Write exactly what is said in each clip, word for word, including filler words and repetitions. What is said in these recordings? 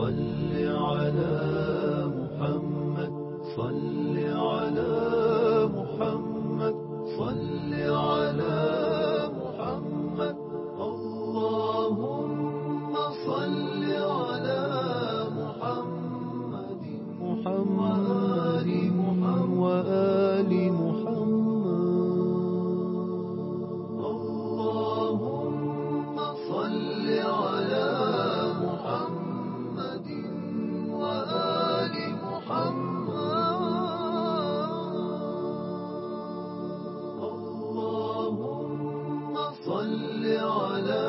صل على محمد صل على محمد صل على محمد اللهم صل على محمد محمد وآل محمد اللهم صل على محمد وآل محمد اللهم صل على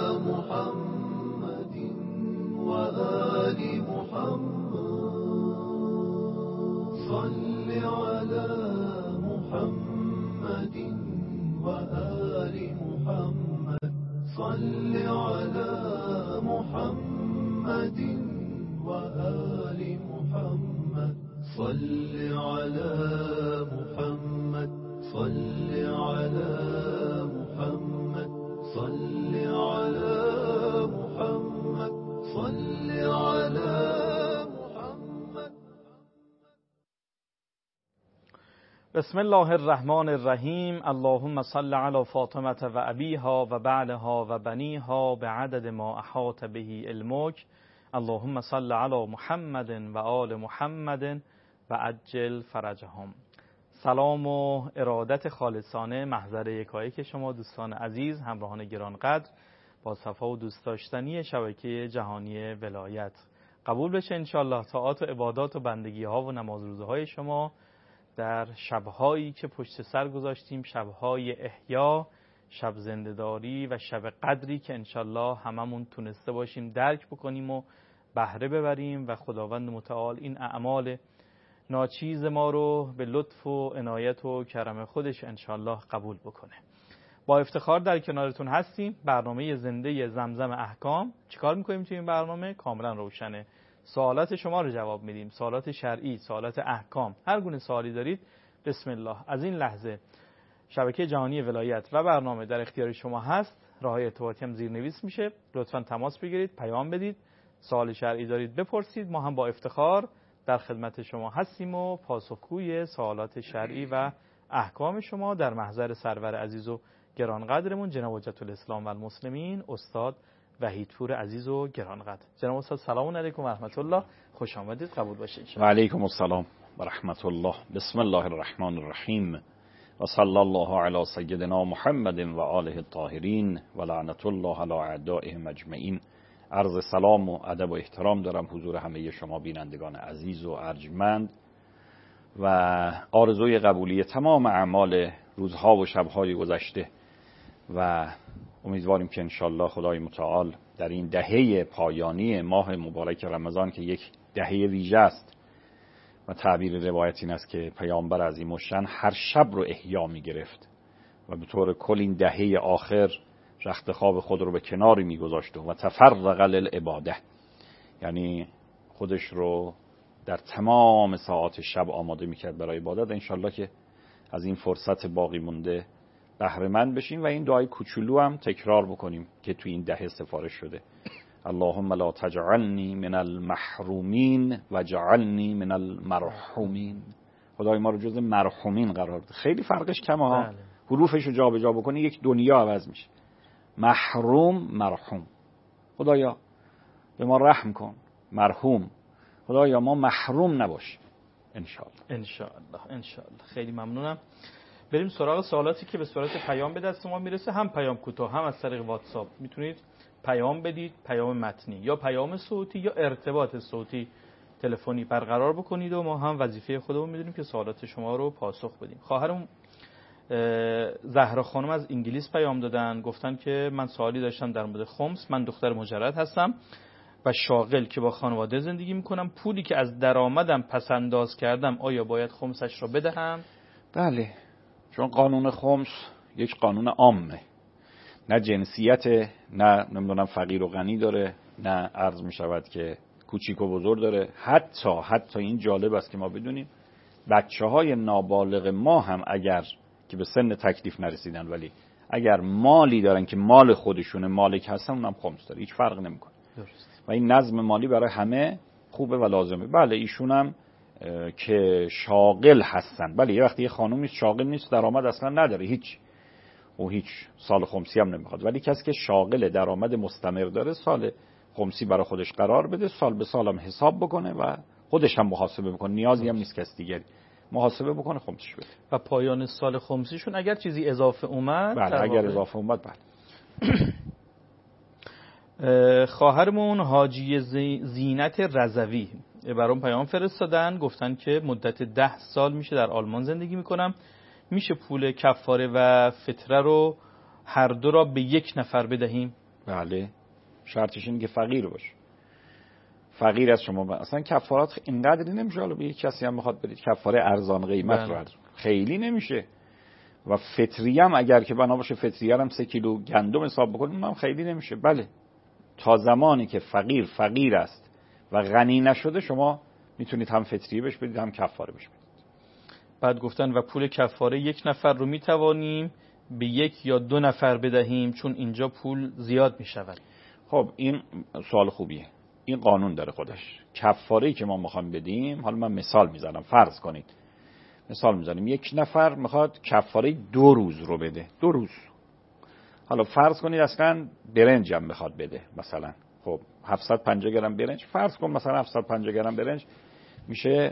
محمد وآل محمد صل على محمد وآل محمد صل على محمد وآل محمد صل على محمد صل على محمد صل على محمد صل على محمد. بسم الله الرحمن الرحیم. اللهم صل علی فاطمه و ابیها و بعلها و بنیها بعدد ما احاط به علمک. اللهم صل علی محمد و آل محمد و عجل فرجهم. سلام و ارادت خالصانه محضر یکایک شما دوستان عزیز، همراهان گرانقدر با صفا و دوست داشتنی شبکه جهانی ولایت. قبول بشه انشالله طاعات و عبادات و بندگی ها و نماز روزه های شما در شبهایی که پشت سر گذاشتیم، شبهای احیا، شب زنده‌داری و شب قدری که انشالله هممون تونسته باشیم درک بکنیم و بهره ببریم و خداوند متعال این اعمال ناچیز ما رو به لطف و عنایت و کرم خودش انشالله قبول بکنه. با افتخار در کنارتون هستیم. برنامه زنده زمزم احکام. چیکار میکنیم توی این برنامه؟ کاملا روشنه. سوالات شما رو جواب میدیم، سوالات شرعی، سوالات احکام، هر گونه سوالی دارید بسم الله. از این لحظه شبکه جهانی ولایت و برنامه در اختیار شما هست. راههای ارتباطی هم زیرنویس میشه. لطفاً تماس بگیرید، پیام بدید، سوال شرعی دارید بپرسید. ما هم با افتخار در خدمت شما هستیم و پاسخگوی سوالات شرعی و احکام شما در محضر سرور عزیز و گرانقدرمون جناب حجت الاسلام و المسلمین استاد وحیدپور عزیز و گرانقدر. جناب استاد سلام علیکم و رحمت الله، خوش آمدید، قبول باشید. و علیکم السلام و رحمت الله. بسم الله الرحمن الرحیم و صلی الله علی سیدنا محمد و آله الطاهرین و لعنت الله علی اعدائهم اجمعین. عرض سلام و ادب و احترام دارم حضور همه شما بینندگان عزیز و ارجمند و آرزوی قبولی تمام اعمال روزها و شبهای گذشته و امیدواریم که انشالله خدای متعال در این دهه پایانی ماه مبارک رمضان که یک دهه ویژه است و تعبیر روایت این است که پیامبر عظیم الشأن هر شب رو احیا می گرفت و به طور کل این دهه آخر رخت خواب خود رو به کناری می گذاشت و تفرغ للعباده، یعنی خودش رو در تمام ساعات شب آماده می کرد برای عبادت. انشالله که از این فرصت باقی مونده بهره مند بشیم و این دعای کوچولو هم تکرار بکنیم که توی این دهه سفارش شده. اللهم لا تجعلنی من المحرومین و جعلنی من المرحومین. خدای ما رو جز مرحومین قرار بده. خیلی فرقش کمه ها، حروفش رو جا به جا بکنی یک دنیا عوض میشه. محروم مرحوم. خدایا به ما رحم کن. مرحوم خدایا ما محروم نباشیم انشاءالله. انشاءالله انشاءالله. خیلی ممنونم. بریم سراغ سوالاتی که به صورت پیام به دست ما میرسه، هم پیام کوتاه هم از طریق واتساپ. میتونید پیام بدید، پیام متنی یا پیام صوتی یا ارتباط صوتی تلفنی برقرار بکنید و ما هم وظیفه خودمون میدونیم که سوالات شما رو پاسخ بدیم. خواهرم زهرا خانم از انگلیس پیام دادن، گفتن که من سوالی داشتم در مورد خمس. من دختر مجرد هستم و شاغل که با خانواده زندگی میکنم. پولی که از درآمدم پس انداز کردم آیا باید خمسش رو بدهم؟ بله، چون قانون خمس یک قانون عامه، نه جنسیت، نه نمیدونم فقیر و غنی داره، نه عرض میشود که کوچیک و بزرگ داره. حتی حتی این جالب است که ما بدونیم بچه های نابالغ ما هم اگر که به سن تکلیف نرسیدن ولی اگر مالی دارن که مال خودشونه، مالک هستن، اونم خمس داره، هیچ فرق نمیکنه. و این نظم مالی برای همه خوبه و لازمه. بله ایشون هم که شاغل هستن، بله یه وقتی یه خانومی شاغل نیست، درآمد اصلا نداره، هیچ او هیچ سال خمسی هم نمیخواد، ولی کسی که شاغل درآمد مستمر داره سال خمسی برای خودش قرار بده، سال به سالم حساب بکنه و خودش هم محاسبه بکنه، نیازی هم نیست کسی دیگری محاسبه بکنه خمسش بده. و پایان سال خمسیشون اگر چیزی اضافه اومد، بله اگر اضافه اومد بله. خواهرمون حاجی زینت رضوی برام پیام فرستادن، گفتن که مدت ده سال میشه در آلمان زندگی میکنم، میشه پول کفاره و فطره رو هر دو را به یک نفر بدهیم؟ بله شرطش اینه که فقیر باشه. فقیر از شما اصلا کفارات اینقدری نمیشه، حالا به یک کسی هم بخواد بدید کفاره ارزان قیمت رو خیلی نمیشه. و فطریه هم اگر که بنا باشه فطریه هم سه کیلو گندم حساب بکنیم اونم خیلی نمیشه. بله تا زمانی که فقیر فقیر است و غنی نشده شما میتونید هم فطریه بهش بدید هم کفاره بهش بدید. بعد گفتن و پول کفاره یک نفر رو میتوانیم به یک یا دو نفر بدهیم چون اینجا پول زیاد میشود؟ خب این سوال خوبیه. این قانون داره خودش. کفاره‌ای که ما میخوایم بدیم، حالا من مثال میزنم، فرض کنید مثال میزنیم یک نفر میخواد کفاره دو روز رو بده، دو روز. حالا فرض کنید اصلا برنج هم میخواد بده، مثلا خب هفتصد و پنجاه گرم برنج، فرض کن مثلا هفتصد و پنجاه گرم برنج میشه،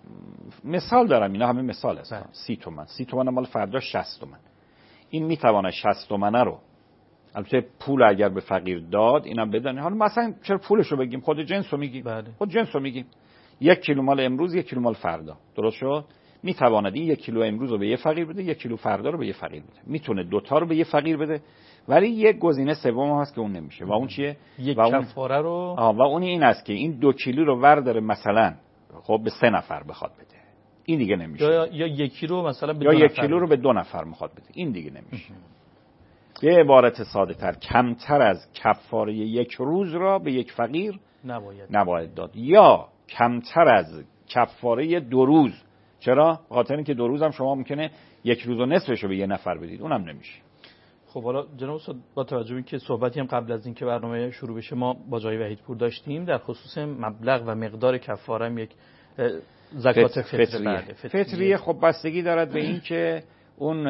مثال دارم اینا همه مثال هست، سی تومن سی تومن مال فردا شصت تومن. این میتونه شصت تومنه رو، البته پول اگر به فقیر داد اینم بدن. حالا مثلا چرا پولشو بگیم، خود جنسو میگیم. بله. خود جنسو میگیم، یک کیلو مال امروز یک کیلو مال فردا، درست شد؟ میتواند این یک کیلو امروز رو به یه فقیر بده، یک کیلو فردا رو به یه فقیر بده. میتونه دوتا رو به یه فقیر بده، ولی یک گزینه سوم هست که اون نمیشه و اون چیه؟ یک و اون کفاره رو آه و اون این است که این دو کیلو رو ورداره مثلا خب به سه نفر بخواد بده، این دیگه نمیشه. یا یا یکی رو مثلا به یا دو یک نفر کیلو رو به دو نفر میخواد بده، این دیگه نمیشه. به عبارت ساده تر کمتر از کفاره یک روز را به یک فقیر نباید نباید داد، یا کمتر از کفاره دو روز. چرا؟ بخاطر اینکه دو روز هم شما ممکنه یک روز و نصفش رو به یه نفر بدید، اونم نمیشه. خب حالا جناب استاد با توجه به اینکه صحبتی هم قبل از اینکه برنامه شروع بشه ما با جای وحیدپور داشتیم در خصوص مبلغ و مقدار کفاره هم یک زکات فطریه. فطریه. فطریه خب بستگی دارد به این که اون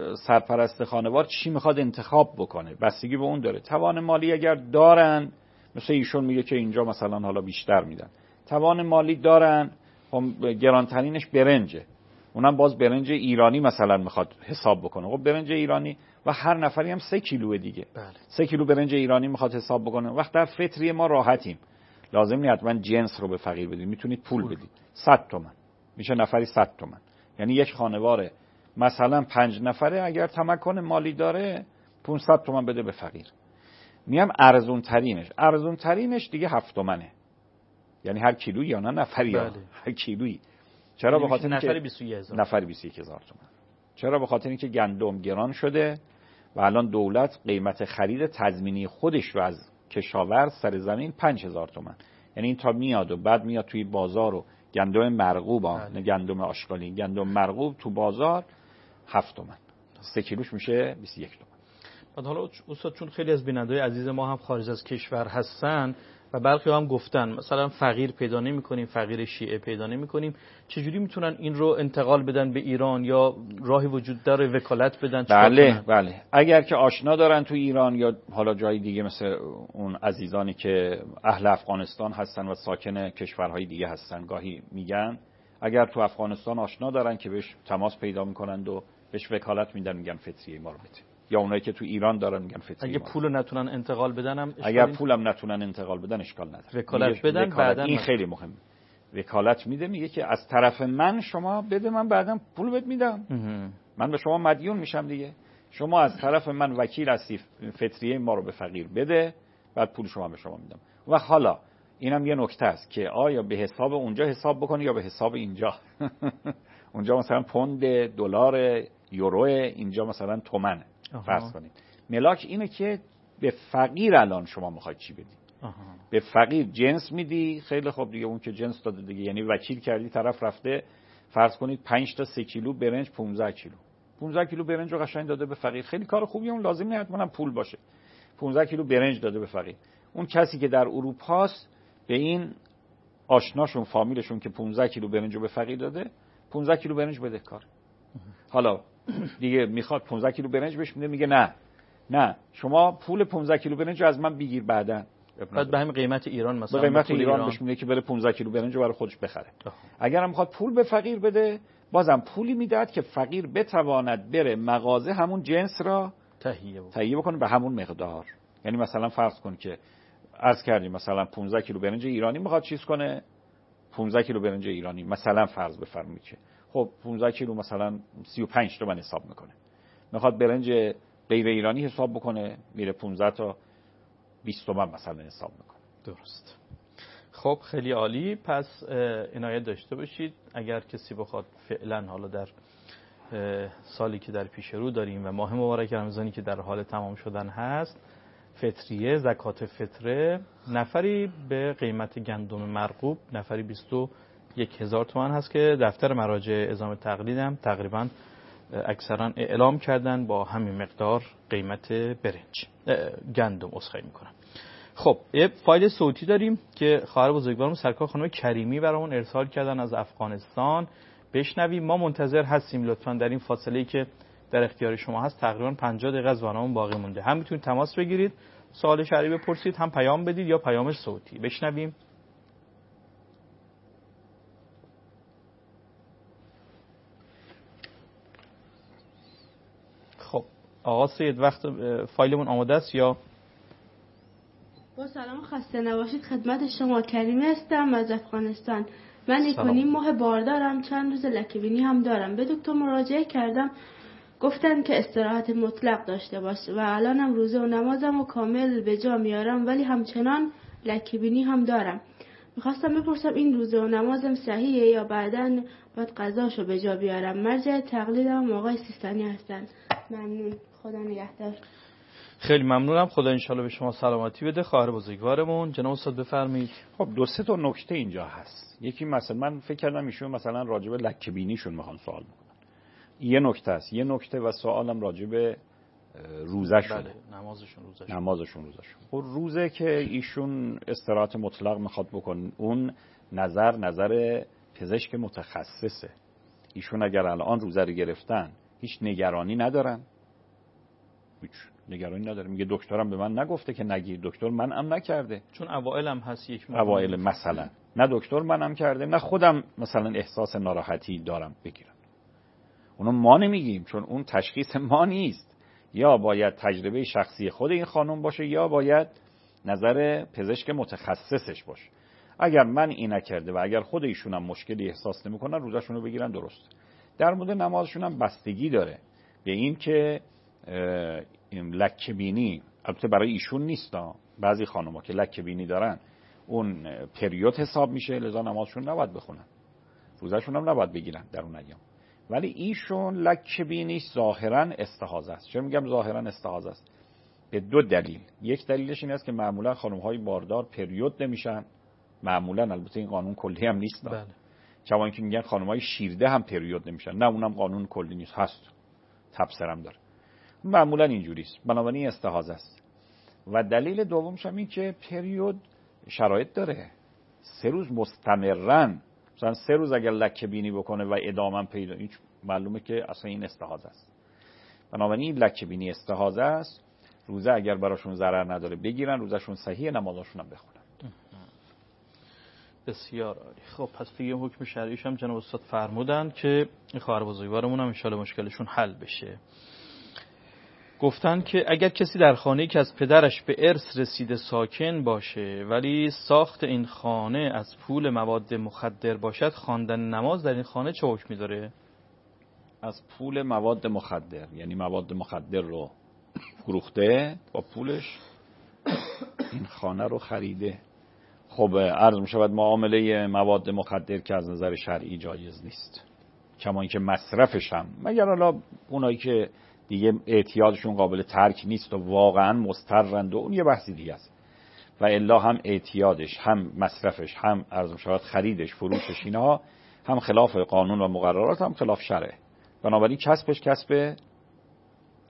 سرپرست خانوار چی میخواد انتخاب بکنه، بستگی به اون داره. توان مالی اگر دارن، مثل ایشون میگه که اینجا مثلا حالا بیشتر میدن، توان مالی دارن، خب گرانترینش برنجه، اونم باز برنج ایرانی مثلا میخواد حساب بکنه. خب برنج ایرانی و هر نفری هم سه کیلو دیگه، بله. سه کیلو برنج ایرانی میخواد حساب بکنه. وقت در فطریه ما راحتیم، لازم نیست حتما جنس رو به فقیر بدید، میتونید پول, پول بدید. صد تومن میشه نفری صد تومن، یعنی یک خانوار مثلا پنج نفره اگر تمکن مالی داره پانصد تومن بده به فقیر. میام ارزون ترینش، ارزون ترینش دیگه هفت تومنه، یعنی هر کیلویی یا نه نفری، بله. هر کیلویی. چرا؟ به خاطر نفری بیست و یک هزار نفری بیست و یک هزار تومان. چرا؟ به خاطر اینکه گندم گران شده و الان دولت قیمت خرید تضمینی خودش رو از کشاورز سر زمین پنج هزار تومان، یعنی این تا میاد و بعد میاد توی بازار و گندم مرغوب، نه گندم آشغالی، گندم مرغوب تو بازار هفت تومان، سه کیلوش میشه بیست و یک تومان. بعد حالا استاد چون خیلی از بیننده‌های عزیز ما هم خارج از کشور هستن و برخی هم گفتن مثلا فقیر پیدا نمی‌کنیم، فقیر شیعه پیدا نمی‌کنیم، چجوری میتونن این رو انتقال بدن به ایران یا راهی وجود داره وکالت بدن؟ بله بله، اگر که آشنا دارن تو ایران یا حالا جای دیگه، مثل اون عزیزانی که اهل افغانستان هستن و ساکن کشورهای دیگه هستن، گاهی میگن اگر تو افغانستان آشنا دارن که بهش تماس پیدا میکنند و بهش وکالت میدن، میگن فطریه ما رو بده. یا اونایی که تو ایران دارن میگن فطریه. اگه پولو نتونن انتقال بدن هم اگر پولم نتونن انتقال بدن اشکال نداره، وکالت بدن بعداً. این خیلی مهمه. وکالت میده، میگه که از طرف من شما بده، من بعداً پول بهت میدم، من به شما مدیون میشم دیگه. شما از طرف من وکیل هستی، فطریه ما رو به فقیر بده، بعد پول شما به شما میدم. و حالا اینم یه نکته است که آیا به حساب اونجا حساب بکنی یا به حساب اینجا. اونجا مثلا پوند، دلار، یورو، اینجا مثلا تومنه. فرض کنید ملاک اینه که به فقیر الان شما میخواید چی بدی. آها. به فقیر جنس میدی، خیلی خوب دیگه، اون که جنس داده دیگه، یعنی وکیل کردی، طرف رفته فرض کنید پنج تا سه کیلو برنج، پانزده کیلو پانزده کیلو برنج رو قشنگ داده به فقیر، خیلی کار خوبیه، اون لازم نیست حتما پول باشه. پانزده کیلو برنج داده به فقیر، اون کسی که در اروپاست به این آشناشون فامیلشون که پانزده کیلو برنج رو به فقیر داده پانزده کیلو برنج بده کار. حالا دیگه میخواد پانزده کیلو برنج بهش میده، میگه نه نه شما پول پانزده کیلو برنج رو از من بگیر بعداً. بعد به همین قیمت ایران مثلا به قیمت ایران, ایران بهش میده که بره پانزده کیلو برنج رو برای خودش بخره. اگر هم میخواد پول به فقیر بده بازم پولی میداد که فقیر بتواند بره مغازه همون جنس را تهیه بکنه. تهیه بکنه به همون مقدار. یعنی مثلا فرض کن که عرض کردیم مثلا پانزده کیلو برنج ایرانی میخواد چیز کنه، پانزده کیلو برنج ایرانی مثلا فرض بفرمایید که خب پانزده کیلو مثلا سی و پنج تومن حساب میکنه، میخواد برنج غیر ایرانی حساب بکنه میره پانزده تا بیست تومن مثلا حساب میکنه. درست. خب خیلی عالی. پس عنایت داشته باشید اگر کسی بخواد فعلا حالا در سالی که در پیش رو داریم و ماه مبارک رمضانی که در حال تمام شدن هست، فطریه زکات فطره نفری به قیمت گندم مرغوب نفری بیست و یک هزار تومان هست که دفتر مراجع اعزام تقلید هم تقریبا اکثرا اعلام کردن با همین مقدار قیمت برنج گندم اسخای میکنن. خب یه فایل صوتی داریم که خواهر بزرگوارم سرکار خانم کریمی برامون ارسال کردن از افغانستان، بشنویم. ما منتظر هستیم لطفاً در این فاصله‌ای که در اختیار شما هست تقریبا پنجاه دقیقه از برنامه باقی مونده، هم میتونید تماس بگیرید سوال شرعی بپرسید، هم پیام بدید یا پیام صوتی. بشنویم. خب آقا سید وقت فایلمون آماده است یا؟ با سلام خسته نباشید. خدمت شما کریمی هستم از افغانستان. من یک و نیم ماه بار دارم، چند روز لکه‌بینی هم دارم. به دکتر مراجعه کردم گفتن که استراحت مطلق داشته باش و الانم روزه و نمازم و کامل به جا میارم ولی همچنان لکه‌بینی هم دارم. میخواستم بپرسم این روزه و نمازم صحیحه یا بعداً باید قضاشو به جا بیارم؟ مرجع تقلیدم آقای سیستانی هستن. ممنون. خدا نگهدار. خیلی ممنونم. خدا انشالله به شما سلامتی بده. خواهر بزرگوارمون جناب استاد بفرمایید. خب دو سه تا نکته اینجا هست. یکی مثلا من فکر کردم ایشون مثلا راجع به لکه‌بینیشون میخوان سوال بکنن. یه نکته است. یه نکته و سوالم راجع به روزه‌شون. بله نمازشون روزه‌شون. نمازشون روزه‌شون. خب روزه که ایشون استراحت مطلق میخواد بکنن اون نظر نظر پزشک متخصصه. ایشون اگر الان روزه رو گرفتن هیچ نگرانی ندارن. هیچ نگرانی نداره. میگه دکترم به من نگفته که نگیر، دکتر منعم نکرده. چون اوائل هم هست یک ماه. اوائل مثلا نه دکتر منعم کرده نه خودم مثلا احساس ناراحتی دارم بگیرم. اونو ما نمیگیم چون اون تشخیص ما نیست. یا باید تجربه شخصی خود این خانم باشه یا باید نظر پزشک متخصصش باشه. اگر من این نکرده و اگر خود ایشون هم مشکلی احساس نمیکنن روزشون رو بگیرن درست. در مورد نمازشون هم بستگی داره به این که این لکه‌بینی البته برای ایشون نیست، بعضی خانم‌ها که لکه‌بینی دارن اون پریود حساب میشه لذا نمازشون نباید بخونن، روزشون هم نباید بگیرن در اون ایام. ولی ایشون لکه‌بینی ظاهرا استحاضه است. چرا میگم ظاهرا استحاضه است؟ به دو دلیل. یک دلیلش این است که معمولا خانم‌های باردار پریود نمیشن، معمولا البته این قانون کلی هم نیست. بله. چون که میگن خانم‌های شیرده هم پریود نمیشن، نه اونم قانون کلی نیست، هست تبصرم داره. معمولا اینجوریست، بنابراین استحاضه است. و دلیل دومش هم این که پریود شرایط داره، سه روز مستمرن، مثلا سه روز اگر لکه‌بینی بکنه و ادامه پیدا هیچ معلومه که اصلا این استحاضه است. بنابراین لکه‌بینی استحاضه است. روزه اگر براشون ضرر نداره بگیرن، روزشون صحیح، نمازشون هم بخونن. بسیار عالی. خب پس دیگه حکم شرعیش هم جناب استاد فرمودن که این خواهر بزرگوارمون هم ان شاءالله مشکلشون حل بشه. گفتن که اگر کسی در خانه‌ای که از پدرش به ارث رسیده ساکن باشه ولی ساخت این خانه از پول مواد مخدر باشد، خواندن نماز در این خانه چه حکمی داره؟ از پول مواد مخدر یعنی مواد مخدر رو فروخته، با پولش این خانه رو خریده. خب عرض می شود معامله مواد مخدر که از نظر شرعی جایز نیست، کما اینکه مصرفش هم، مگر حالا اونایی که دیگه اعتیادشون قابل ترک نیست و واقعا مضطرند و اون یه بحثی دیگه است. و الا هم اعتیادش هم مصرفش هم عرض می شود خریدش فروشش اینها هم خلاف قانون و مقررات هم خلاف شرع. بنابراین کسبش کسب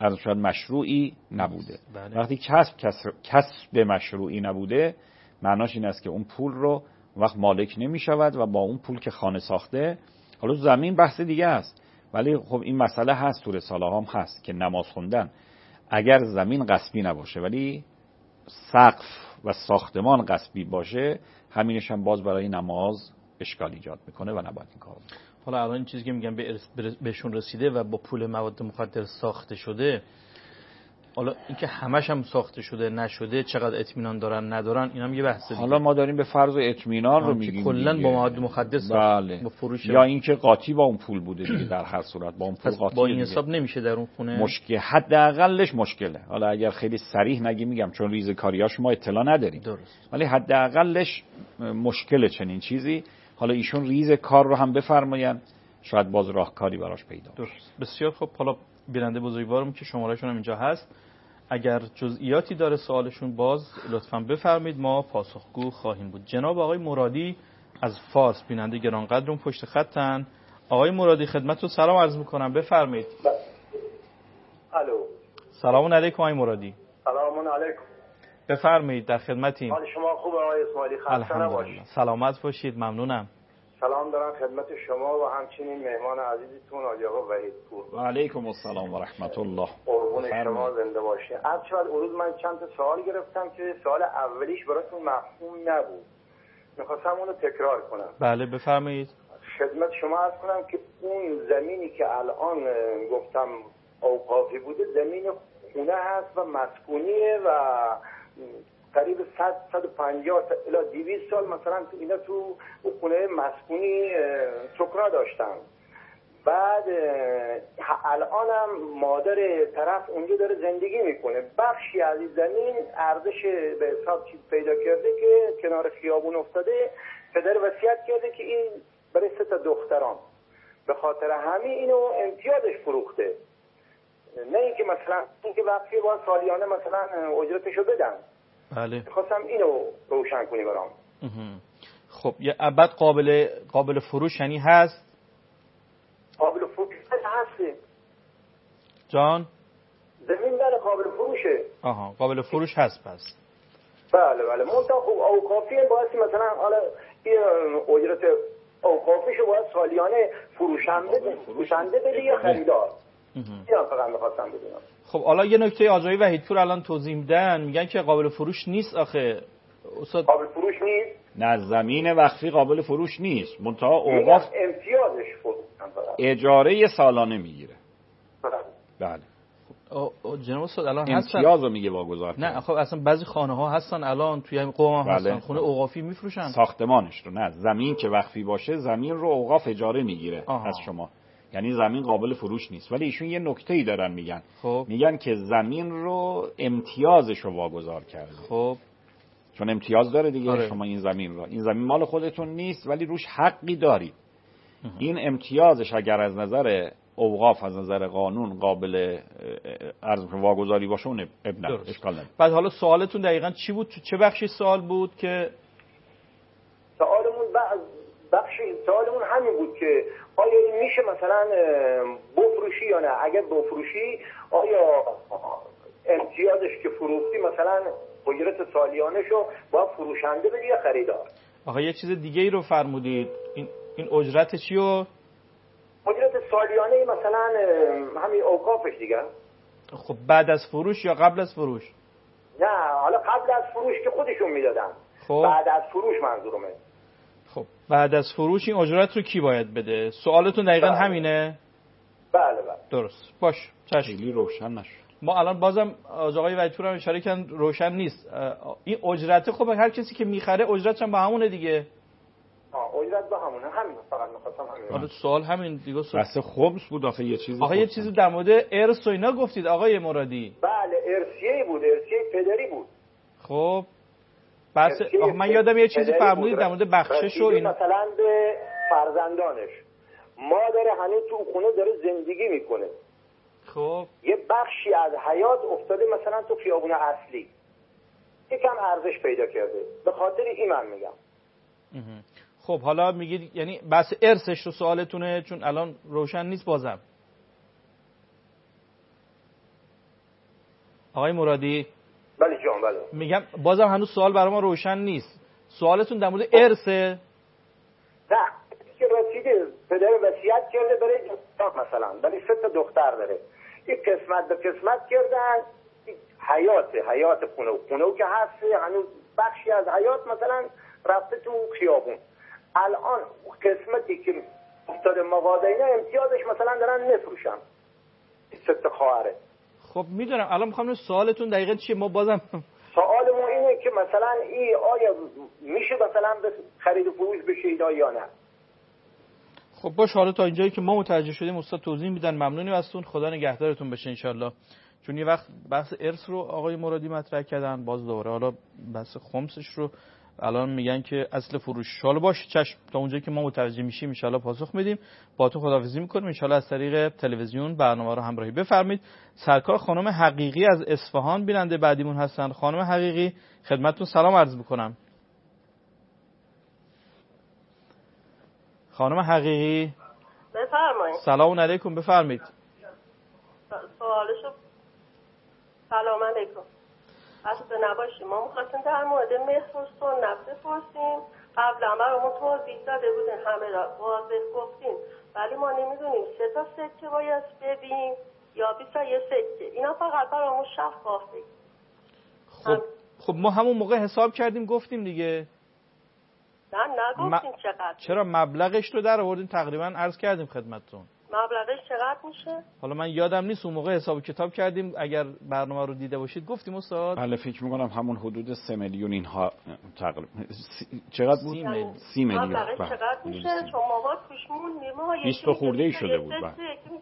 از شاید مشروعی نبوده. بله. وقتی کسب کسب مشروعی نبوده، معناش این است که اون پول رو وقت مالک نمی شود و با اون پول که خانه ساخته، حالا زمین بحث دیگه است، ولی خب این مسئله هست تو رساله هم هست که نماز خوندن اگر زمین غصبی نباشه ولی سقف و ساختمان غصبی باشه، همینش هم باز برای نماز اشکال ایجاد میکنه و نباید این کار بکنه. حالا الان این چیزی که میگم بهشون رسیده و با پول مواد مخدر ساخته شده، حالا اینکه همش هم ساخته شده نشده، چقدر اطمینان دارن ندارن، اینم یه بحث دیگه. حالا ما داریم به فرض اطمینان رو میگیم کلا با مواد مخدر ساخت. بله. با فروش یا اینکه قاطی با اون پول بوده دیگه، در هر صورت با اون پول قاطی. با این حساب نمیشه در اون خونه مشکل، حداقلش مشکله. حالا اگر خیلی صریح نگی میگم چون ریزکاریاش ما اطلاع نداریم. درست. ولی حداقلش مشکل چنین چیزی. حالا ایشون ریز کار رو هم بفرمایند، شاید باز راهکاری براش پیدا بشه. درست. بسیار خوب. حالا بیننده بزرگوارم که شمارهشون هم اینجا هست، اگر جزئیاتی داره سوالشون باز لطفاً بفرمایید، ما پاسخگو خواهیم بود. جناب آقای مرادی از فارس بیننده گرانقدرم پشت خطن. آقای مرادی خدمتتون سلام عرض میکنم، بفرمایید. الو. سلام علیکم آقای مرادی. سلام علیکم. بفرمایید، در خدمتیم. حال شما خوبه آقای اسماعیلی؟ خسته نباشید. سلامت باشید، ممنونم. سلام دارم خدمت شما و همچنین مهمان عزیزتون آقای آقا وحیدپور. و علیکم السلام و رحمت الله. قربون شما زنده باشید. از شاید اون روز من چند تا سوال گرفتم که سوال اولیش براتون مفهوم نبود، میخواستم اونو تکرار کنم. بله بفرمایید. خدمت شما عرض کنم که اون زمینی که الان گفتم اوقافی بوده، زمین خونه هست و مسکونیه و قریب صد تا پنجاه الی دویست سال مثلا تو اینا تو خونه مسکونی سکنا داشتن. بعد الانم مادر طرف اونجا داره زندگی میکنه. بخشی از این زمین ارزش به حساب چیز پیدا کرده که کنار خیابون افتاده، پدر وصیت کرده که این برای سه تا دختران، به خاطر همین اینو امتیازش فروخته. نه اینکه مثلا اینکه وقتی با سالیانه مثلا اجرتشو بدن. بله. خواستم اینو روشن کنی برام. خب یه ابد قابل قابل فروش یعنی هست؟ قابل فروش هست. جان؟ زمین داره قابل فروشه. آها، قابل فروش هست پس. بله بله. منتها خب اوقافی باعث مثلا حالا این اجرت اوقافیشو باید سالیانه فروشنده بده، فروشنده بده یا خریدار. اینا فقط می‌خواستم بدونم. خب حالا یه نکته آقای وحیدپور الان توضیح میدن، میگن که قابل فروش نیست. آخه استاد قابل فروش نیست؟ نه، زمین وقفی قابل فروش نیست، منتها اوقاف امتیازش فروختن فقط. اجاره سالانه میگیره. بله. خب جناب استاد الان هستن امتیازو میگه واگذار. نه خب اصلا بعضی خانه ها هستن الان توی همین قم هم هستن، بله. خونه اوقافی میفروشن ساختمانش رو. نه، زمین که وقفی باشه زمین رو اوقاف اجاره میگیره آها. از شما، یعنی زمین قابل فروش نیست. ولی ایشون یه نکته‌ای دارن میگن. خب. میگن که زمین رو امتیازش رو واگذار کرده. خب چون امتیاز داره دیگه. آره. شما این زمین رو، این زمین مال خودتون نیست ولی روش حقی دارید. این امتیازش اگر از نظر اوقاف، از نظر قانون قابل ارز واگذاری باشه، اون ابن اشکال نداره. بعد حالا سوالتون دقیقاً چی بود؟ چه بخشی سوال بود که سوالمون بخشی سوالمون همین بود که آیا این میشه مثلا بفروشی یا نه؟ اگر بفروشی آیا امتیازش که فروختی مثلا اجرت سالیانشو با فروشنده بدی یا خریدار؟ آقا یه چیز دیگه ای رو فرمودید. این این اجرت چیو؟ اجرت سالیانه مثلا همین اوقافش دیگه. خب بعد از فروش یا قبل از فروش؟ نه حالا قبل از فروش که خودشون میدادن. خب بعد از فروش منظورمه. خب بعد از فروش این اجرت رو کی باید بده؟ سوالتون دقیقاً بله. همینه؟ بله بله. درست. باش. چشم. خیلی روشن نشد. ما الان بازم از آقای وحیدپور هم اشاره کردن روشن نیست. این اجرت خب هر کسی که میخره اجرتش هم با همونه دیگه. آه اجرت با همونه. همین فقط می‌خواستم همین. حالا سوال همین دیگه. بحث خبز بود آخه یه چیزی. آقا یه چیزی در مورد ارث و اینا گفتید آقای مرادی. بله ارثیه‌ای بود، ارثیه پدری بود. خب بس من یادم یه چیزی فرمودید در مورد بخشش و این مثلا به فرزندانش. مادر هنوز تو خونه داره زندگی میکنه. خب یه بخشی از حیات افتاده مثلا تو خیابون اصلی، یکم ارزش پیدا کرده. به خاطر این من میگم. خب حالا میگید یعنی بس ارثش رو سوالتونه، چون الان روشن نیست بازم. آقای مرادی بله جان بله. میگم بازم هنوز سوال برای ما روشن نیست. سوالتون در مورد ارثه؟ نه که رسیده پدر وصیت کرده برای دختر مثلا، ولی سه تا دختر داره، این قسمت به قسمت کردن، حیات حیات خونه خونه که هست هنوز بخشی از حیات مثلا رفته تو خیابون. الان قسمتی که افتاده مغازه اینا امتیازش مثلا دارن میفروشن سه تا خواهره. خب میدونم الان میخوام سوالتون دقیقاً چیه. ما بازم سوال ما اینه که مثلا این آیا میشه مثلا به خرید و فروش بشه یا نه؟ خب باش، حالا تا اینجایی که ما متوجه شدیم استاد توضیح میدن. ممنونیم ازتون، خدا نگهدارتون بشه انشالله. چون یه وقت بحث ارث رو آقای مرادی مطرح کردن، باز دوباره حالا بحث خمسش رو الان میگن که اصل فروش. حالا باش چشم، تا اونجایی که ما متوجه میشیم ان شاءالله پاسخ میدیم. با تو خداحافظی میکنیم ان شاءالله از طریق تلویزیون برنامه رو همراهی بفرمایید. سرکار خانم حقیقی از اصفهان بیننده بعدیمون هستن. خانم حقیقی خدمتتون سلام عرض میکنم. خانم حقیقی بفرمایید. سلام علیکم، بفرمایید. سوالشو سلام علیکم. خسته نباشیم. ما می‌خواستیم در مورد مهر و سنت بپرسیم. قبلا برامون توضیح داده بودین، همه را واضح گفتیم، ولی ما نمیدونیم سه تا سکه باید بدیم یا بیست یه سکه. اینا فقط برامون شفافه. خب هم... خب ما همون موقع حساب کردیم گفتیم دیگه. نه نگفتیم م... چقدر. چرا مبلغش رو در آوردیم تقریبا عرض کردیم خدمتتون. مبلغش چقدر میشه؟ حالا من یادم نیست اون موقع حساب کتاب کردیم، اگر برنامه رو دیده باشید گفتیم استاد. بله فکر می‌کنم همون حدود سه میلیون اینها تقریبا. چقدر بود؟ سی میلیون. مبلغش چقدر میشه؟ چون ما توش موندیم ما بیست خورده ای شده بود. بله.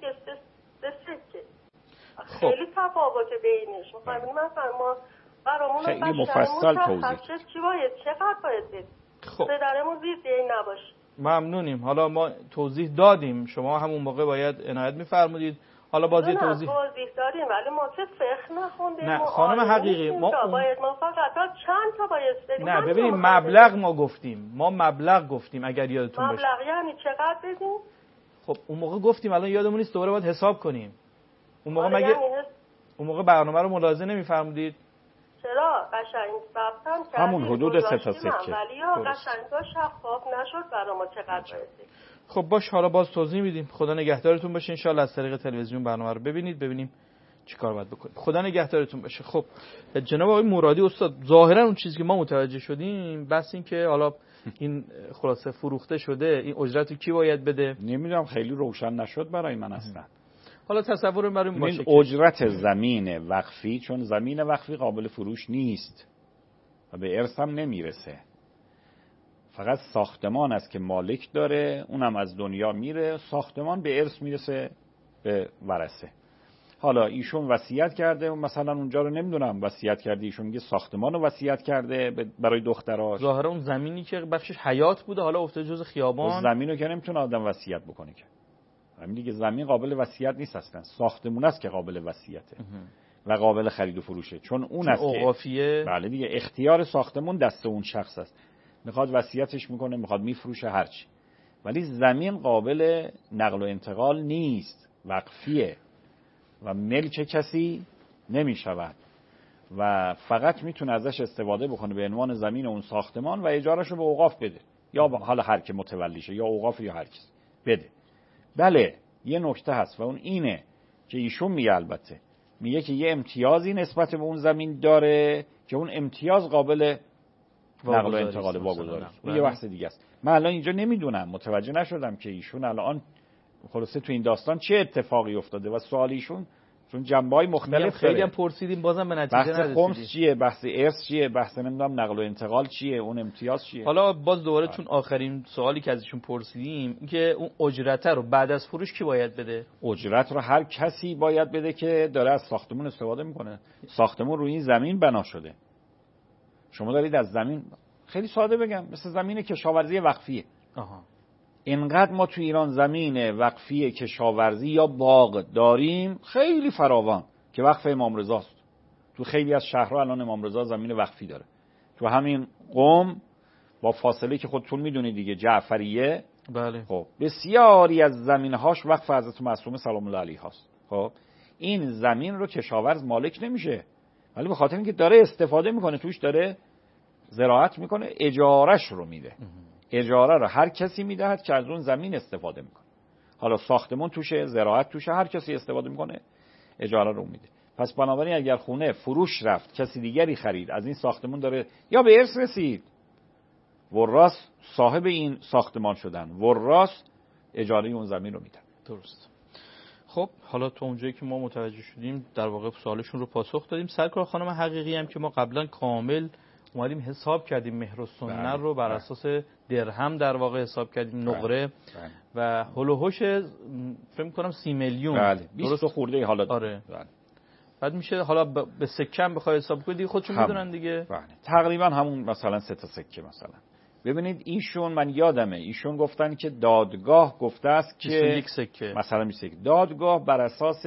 خیلی تفاوت بینش. می‌فهمید مثلا ما برامون خیلی مفصل توضیح چی باید چقدر باید بدیم؟ خب پدرمون زیر دین نباشه. ممنونیم. حالا ما توضیح دادیم، شما همون موقع باید عنایت می‌فرمودید. حالا باز یه توضیح توضیح دادیم ولی ما که فقه نخوندیم. نه خانم حقیقی ما باید ما فقط چند تا باید بدیم. نه ببینید مبلغ ما گفتیم، ما مبلغ گفتیم اگر یادتون باشه. مبلغ یعنی چقدر بدیم؟ خب اون موقع گفتیم، الان یادمون نیست، دوباره باید حساب کنیم. اون موقع مگه یعنی حس... اون موقع برنامه رو ملاحظه نمی‌فرمودید؟ چرا قشنگ ثبتم کردیم همون حدود سه تا سکه ولی یا قشنگ تا شفاف نشد برای ما چقدر باید. خب باش، حالا باز توضیح میدیم. خدا نگهدارتون باشه. ان شاءالله از طریق تلویزیون برنامه رو ببینید، ببینیم چیکار باید بکنیم. خدا نگهدارتون باشه. خب جناب آقای مرادی استاد، ظاهرا اون چیزی که ما متوجه شدیم بس این که حالا این خلاصه فروخته شده، این اجرت کی باید بده نمیدونم، خیلی روشن نشد برای من اصلا. حالا تصور برای باشه اجرت زمین وقفی، چون زمین وقفی قابل فروش نیست و به ارث هم نمیرسه، فقط ساختمان است که مالک داره، اونم از دنیا میره، ساختمان به ارث میرسه به ورثه. حالا ایشون وصیت کرده مثلا اونجا رو نمیدونم وصیت کرده، ایشون میگه ساختمان رو وصیت کرده برای دختراش. ظاهرا اون زمینی که بخشش حیات بوده حالا افتاده جز خیابان، زمین رو که نمیتونه آدم وصیت بکنه که. همین دیگه زمین قابل وصیت نیست اصلا، ساختمون است که قابل وصیته و قابل خرید و فروشه، چون اون است که اوقافیه. بله دیگه اختیار ساختمون دست اون شخص است، میخواد وصیتش میکنه، میخواد میفروشه، هرچی. ولی زمین قابل نقل و انتقال نیست، وقفیه و ملک کسی نمیشود و فقط میتونه ازش استفاده بکنه به عنوان زمین اون ساختمان و اجارهش رو به اوقاف بده، یا حالا هر کی متولیشه، یا اوقاف یا هر کس بده. بله یه نکته هست و اون اینه که ایشون میگه، البته میگه که یه امتیازی نسبت به اون زمین داره که اون امتیاز قابل نقل و انتقال واگذاری است. یه بحث دیگه است. من الان اینجا نمیدونم، متوجه نشدم که ایشون الان خلاصه تو این داستان چه اتفاقی افتاده و سوال ایشون چون جنبه‌های مختلف خیلی هم پرسیدیم بازم به نتیجه نرسیدیم. بحث خمس چیه، بحث ارث چیه، بحث نمیدونم نقل و انتقال چیه، اون امتیاز چیه. حالا باز دوباره چون آخرین سوالی که ازشون پرسیدیم این که اون اجرت رو بعد از فروش کی باید بده؟ اجرت رو هر کسی باید بده که داره از ساختمون استفاده میکنه. ساختمون روی این زمین بنا شده. شما دارید از زمین، خیلی ساده بگم، مثل زمین کشاورزی وقفیه. آها. اینقدر ما تو ایران زمین وقفی کشاورزی یا باغ داریم خیلی فراوان که وقف امام رضاست. تو خیلی از شهرها الان امام رضا زمین وقفی داره. تو همین قم با فاصله که خودتون میدونید دیگه جعفریه، بله، خب بسیاری از زمینهاش وقف حضرت معصومه سلام الله علیه هاست. خب این زمین رو کشاورز مالک نمیشه، ولی به خاطر اینکه داره استفاده میکنه، توش داره زراعت میکنه، اجارهش رو میده. اجاره رو هر کسی میدهد که از اون زمین استفاده میکنه. حالا ساختمون توشه، زراعت توشه، هر کسی استفاده میکنه اجاره رو میده. پس بنابراین اگر خونه فروش رفت، کسی دیگری خرید، از این ساختمون داره یا به ارث رسید، وراث صاحب این ساختمان شدن، وراث اجاره اون زمین رو میدن. درست. خب حالا تو اونجایی که ما متوجه شدیم در واقع سوالشون رو پاسخ دادیم. سرکار خانم حقیقی هم که ما قبلا کامل اومدیم حساب کردیم مهر و سنه رو بر اساس درهم در واقع حساب کردیم، نقره بله. و هول و هوش فکر می‌کنم سی میلیون. بله. بیست خورده حالا. آره. بله. بعد میشه حالا به سکه هم بخوای حساب کنی دیگه خودشون میدونن دیگه. بله. تقریبا همون مثلا سه تا سکه مثلا. ببینید ایشون، من یادمه ایشون گفتن که دادگاه گفته است که یک سکه مثلا میشه دادگاه بر اساس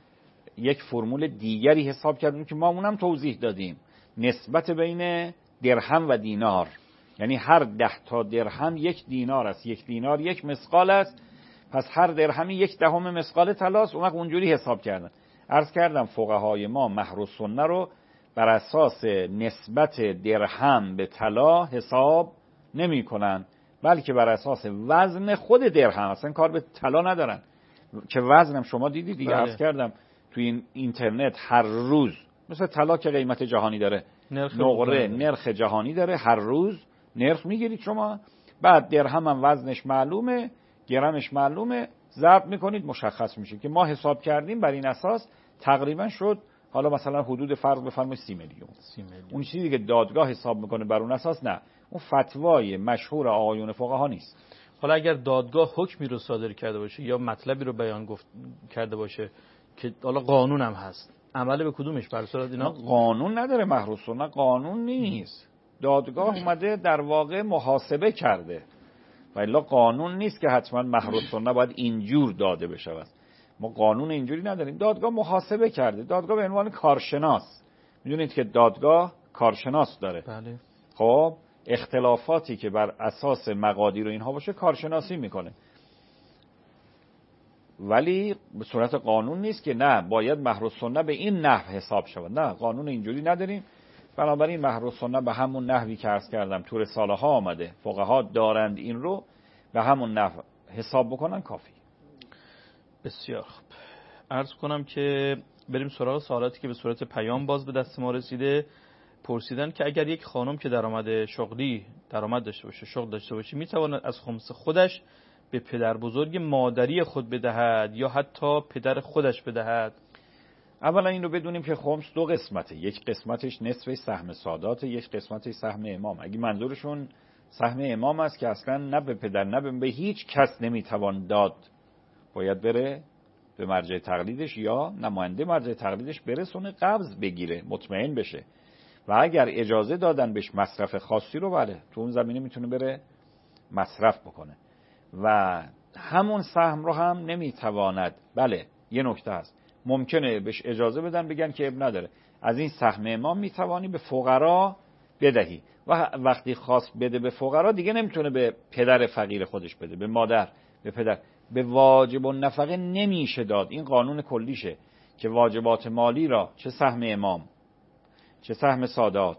یک فرمول دیگری حساب کردیم که ما اونم توضیح دادیم، نسبت بین درهم و دینار، یعنی هر ده تا درهم یک دینار است، یک دینار یک مسقال است، پس هر درهمی یک دهم مسقال طلاست. اون وقت اونجوری حساب کردن. عرض کردم فقهای ما مهر و سنه رو بر اساس نسبت درهم به طلا حساب نمی کنن، بلکه بر اساس وزن خود درهم، اصلا کار به طلا ندارن که وزنم شما دیدید دیگه. عرض کردم توی این اینترنت هر روز مثل طلا که قیمت جهانی داره، نقره نرخ جهانی داره، هر روز نرخ میگیرید شما، بعد درهم هم وزنش معلومه، گرمش معلومه، ضرب میکنید مشخص میشه که ما حساب کردیم بر این اساس تقریبا شد حالا مثلا حدود فرض بفرمایید سی میلیون. اون چیزی که دادگاه حساب میکنه بر اون اساس نه، اون فتوای مشهور آقایون فقها نیست. حالا اگر دادگاه حکمی رو صادر کرده باشه یا مطلبی رو بیان گفت کرده باشه که حالا قانون هم هست، عمل به کدومش بر صورت اینا؟ قانون نداره مهر و سنه، قانون نیست. دادگاه اومده در واقع محاسبه کرده و الا قانون نیست که حتما مهر و سنه باید اینجور داده بشه. ما قانون اینجوری نداریم. دادگاه محاسبه کرده. دادگاه به عنوان کارشناس، میدونید که دادگاه کارشناس داره. بله. خب اختلافاتی که بر اساس مقادیر و اینها باشه کارشناسی میکنه، ولی به صورت قانون نیست که نه باید مهر و سنه به این نحو حساب شود. نه، قانون اینجوری نداریم. بنابراین مهر و سنه به همون نحوی که عرض کردم تو رساله ها آمده، فقها دارند این رو به همون نحو حساب بکنن کافی. بسیار خوب. عرض کنم که بریم سراغ سوالاتی که به صورت پیام باز به دست ما رسیده. پرسیدن که اگر یک خانم که درآمد شغلی درآمد داشته باشه، شغل داشته باشه، میتواند از خمس خودش به پدر بزرگ مادری خود بدهد یا حتی پدر خودش بدهد؟ اولا این رو بدونیم که خمس دو قسمته، یک قسمتش نصف سهم سادات، یک قسمتش سهم امام. اگه منظورشون سهم امام است که اصلا نه به پدر نه به هیچ کس نمیتوان داد، باید بره به مرجع تقلیدش یا نماینده مرجع تقلیدش برسونه قبض بگیره، مطمئن بشه. و اگر اجازه دادن بهش مصرف خاصی رو، بله تو اون زمینه میتونه بره مصرف بکنه. و همون سهم رو هم نمیتواند، بله یه نکته هست، ممکنه بهش اجازه بدن بگن که اب نداره، از این سهم امام میتوانی به فقرا بدهی. و وقتی خاص بده به فقرا دیگه نمیتونه به پدر فقیر خودش بده، به مادر، به پدر. به واجب النفقه نمیشه داد. این قانون کلیشه که واجبات مالی را، چه سهم امام، چه سهم سادات،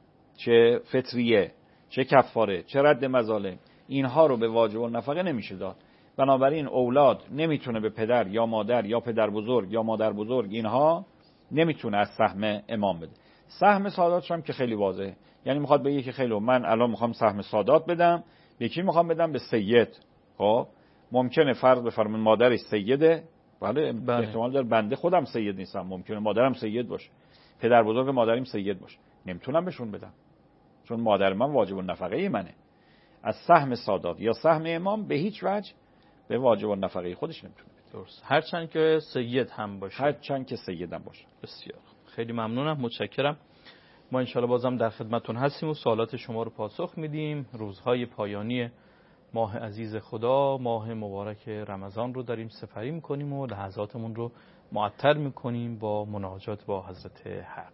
چه فطریه، چه کفاره، چه رد مظالم، اینها رو به واجب النفقه نمیشه داد. بنابراین اولاد نمیتونه به پدر یا مادر یا پدر بزرگ یا مادر بزرگ اینها نمیتونه از سهم امام بده. سهم ساداتش هم که خیلی واضحه، یعنی میخواد به یکی خیلی من الان میخوام سهم سادات بدم، یکی میخوام بدم به سید. خب ممکنه فرض بفرمایید مادرش سیده، بله, بله. احتمال داره بنده خودم سید نیستم، ممکنه مادرم سید باشه، پدر بزرگ مادرم سید باشه، نمیتونم بهشون بدم چون مادر من واجب النفقه منه. از سهم سادات یا سهم امام به هیچ وجه به واجب النفقه خودش نمیتونه بده. درست. هرچند که سید هم باشه. هرچند که سید هم باشه. بسیار خیلی ممنونم، متشکرم. ما انشالله بازم در خدمتتون هستیم و سوالات شما رو پاسخ میدیم. روزهای پایانی ماه عزیز خدا، ماه مبارک رمضان رو داریم سپری میکنیم و لحظاتمون رو معطر میکنیم با مناجات با حضرت حق.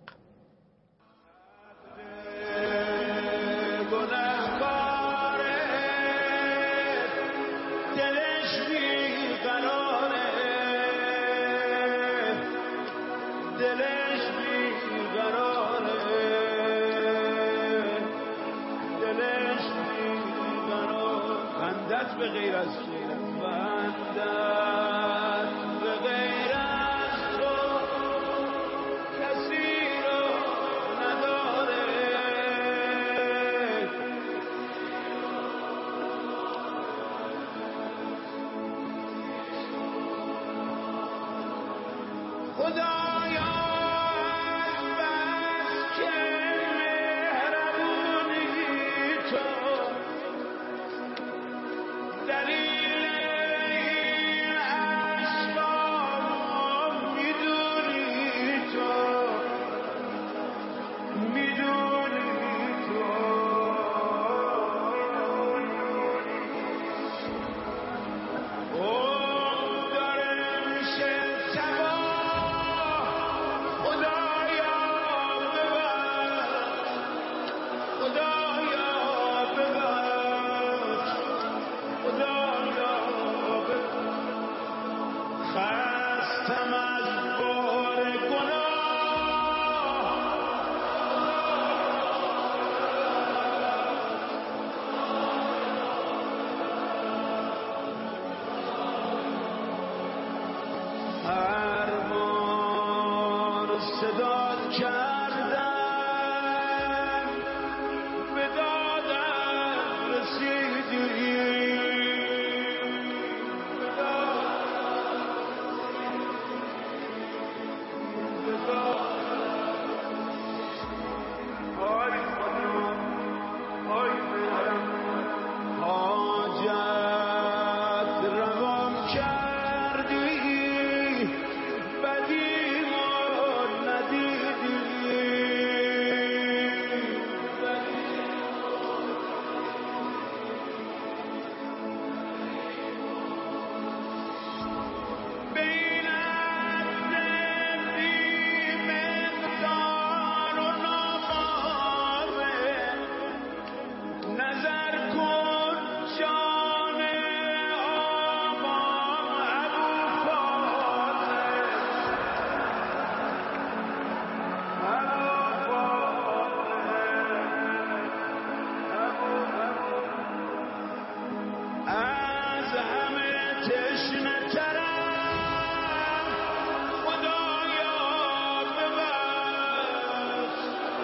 دلش بی قراره وحدت به غیر از تو، وحدت به غیر از تو کسی رو نداره. خدایا از بس که مهربونی تو، دلیل این عشقام میدونی تو، میدونی تو. اوه داره میشه تباه، خدایا ببخش، خدایا ببخش، خدایا ببخش. خستم از بار گناه، هر بار صدات کردم به دادم رسیدی، به دادم. آی خدا، آی مهرم، حاجت روام کردی، بدیمو ندیدی. بینم نمی‌دیم انسان و نامه، نظر کن جان آبام ابو فاضل، ابو فاضل، ابو از همه تشنه ترم، خدایا ببخش.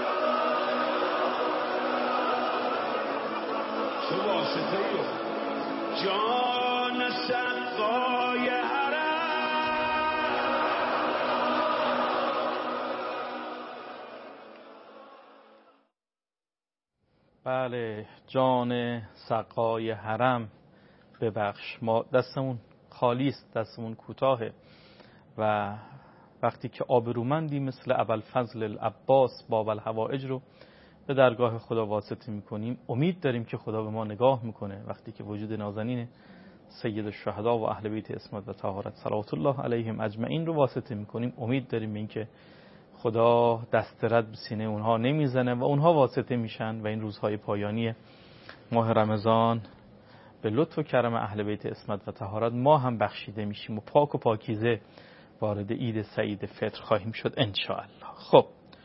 چه واسطه ای جان سقای حرم. بله، جان سقای حرم ببخش. ما دستمون خالی است، دستمون کوتاهه و وقتی که آبرومندی مثل ابوالفضل العباس باب الحوائج رو به درگاه خدا واسطه میکنیم، امید داریم که خدا به ما نگاه میکنه. وقتی که وجود نازنین سید الشهدا و اهل بیت عصمت و طهارت صلوات الله علیهم اجمعین رو واسطه میکنیم، امید داریم به این که خدا دست رد به سینه اونها نمیزنه و اونها واسطه میشن و این روزهای پایانی ماه رمضان به لطف و کرم اهل بیت عصمت و طهارت ما هم بخشیده میشیم و پاک و پاکیزه وارد عید سعید فطر خواهیم شد ان شاء الله. خب،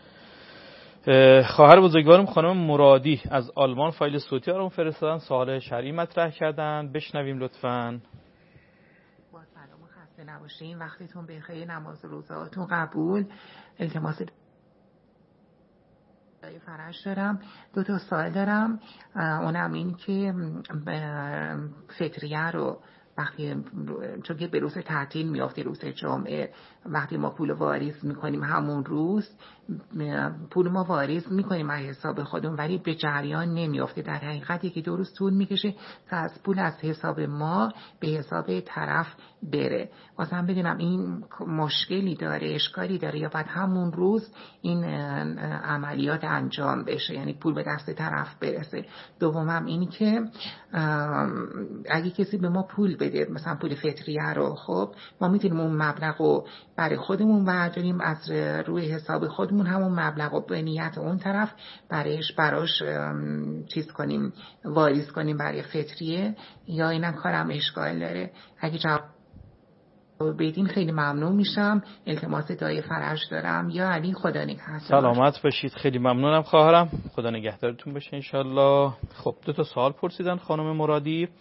خواهر بزرگوارم خانم مرادی از آلمان فایل صوتی ها رو فرستادن، سوال شرعی مطرح کردن، بشنویم لطفاً. با سلام و خسته نباشین، وقتتون بخیر، نماز روزاتون قبول. التماس دای فرج دارم، دو تا سوال دارم. اونم این که فطریه رو وقتی چون که به روز تعطیل میافته، روز جمعه، وقتی ما پول واریز میکنیم همون روز پول ما واریز میکنیم از حساب خودمون، ولی به جریان نمیافته. در حقیقت یکی دو روز طول میکشه تا از پول از حساب ما به حساب طرف بره. واسه هم بدونم این مشکلی داره، اشکالی داره، یا بعد همون روز این عملیات انجام بشه، یعنی پول به دست طرف برسه. دومم اینی که اگه کسی به ما پول بده، مثلا پول فطریه رو، خب ما میتونیم اون مبلغ رو برای خودمون برداریم از روی حساب خودمون، همون مبلغ رو به نیت اون طرف برایش براش چیز کنیم، واریز کنیم برای فطریه، یا اینم کارم اشکال داره؟ اگه جواب بدین خیلی ممنون میشم. التماس دعای فرج دارم. یا علی، خدا نگهدار. سلامت باشید، خیلی ممنونم خواهرم، خدا نگهدارتون باشه انشالله. خب، دو تا سوال پرسیدن خانم مرادی.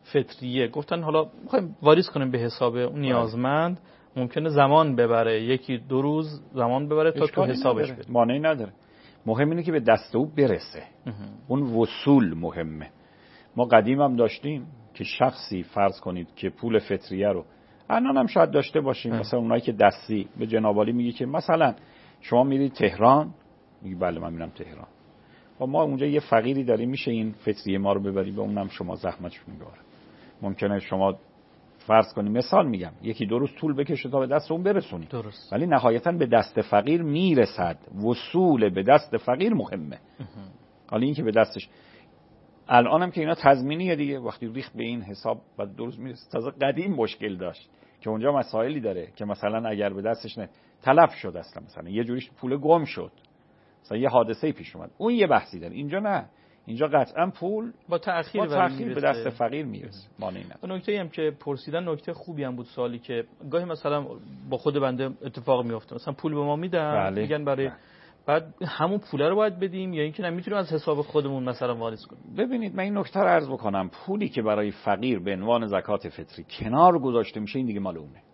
فطریه گفتن حالا میخوایم واریز کنیم به حساب اون نیازمند، ممکنه زمان ببره، یکی دو روز زمان ببره تا تو حسابش بده. مانعی نداره. مهم اینه که به دست او برسه. اون وصول مهمه. ما قدیم هم داشتیم که شخصی فرض کنید که پول فطریه رو الان هم شاید داشته باشیم، مثلا اونایی که دستی به جناب عالی میگه که مثلا شما میرید تهران، میگه بله من میرم تهران، و ما اونجا یه فقیری داریم، میشه این فطریه ما رو ببری به اونم شما زحمتش میبره. ممکنه شما فرض کنید، مثال میگم، یکی دو روز طول بکشه تا به دست اون برسونید، درست. ولی نهایتا به دست فقیر میرسد. وصول به دست فقیر مهمه. حالا این که به دستش الانم که اینا تضمینیه دیگه، وقتی ریخت به این حساب بعد دو روز میرسه. تازه قدیم مشکل داشت که اونجا مسائلی داره که مثلا اگر به دستش نه تلف شد، اصلا مثلا یه جوریش پول گم شد، مثلا یه حادثه پیش اومد، اون یه بحثی داره. اینجا نه، اینجا قطعا پول با تأخیر, با تأخیر به دست فقیر میرسه. مانعی نداره. نکته هم که پرسیدن نکته خوبی هم بود، سوالی که گاهی مثلا با خود بنده اتفاق میفته، مثلا پول به ما میدن، بله. میگن برای بله. بعد همون پول رو باید بدیم یا اینکه نمیتونیم از حساب خودمون مثلا واریز کنیم. ببینید من این نکته رو عرض بکنم، پولی که برای فقیر به عنوان زکات فطری کنار گذاشته میشه این دیگه مال اونه.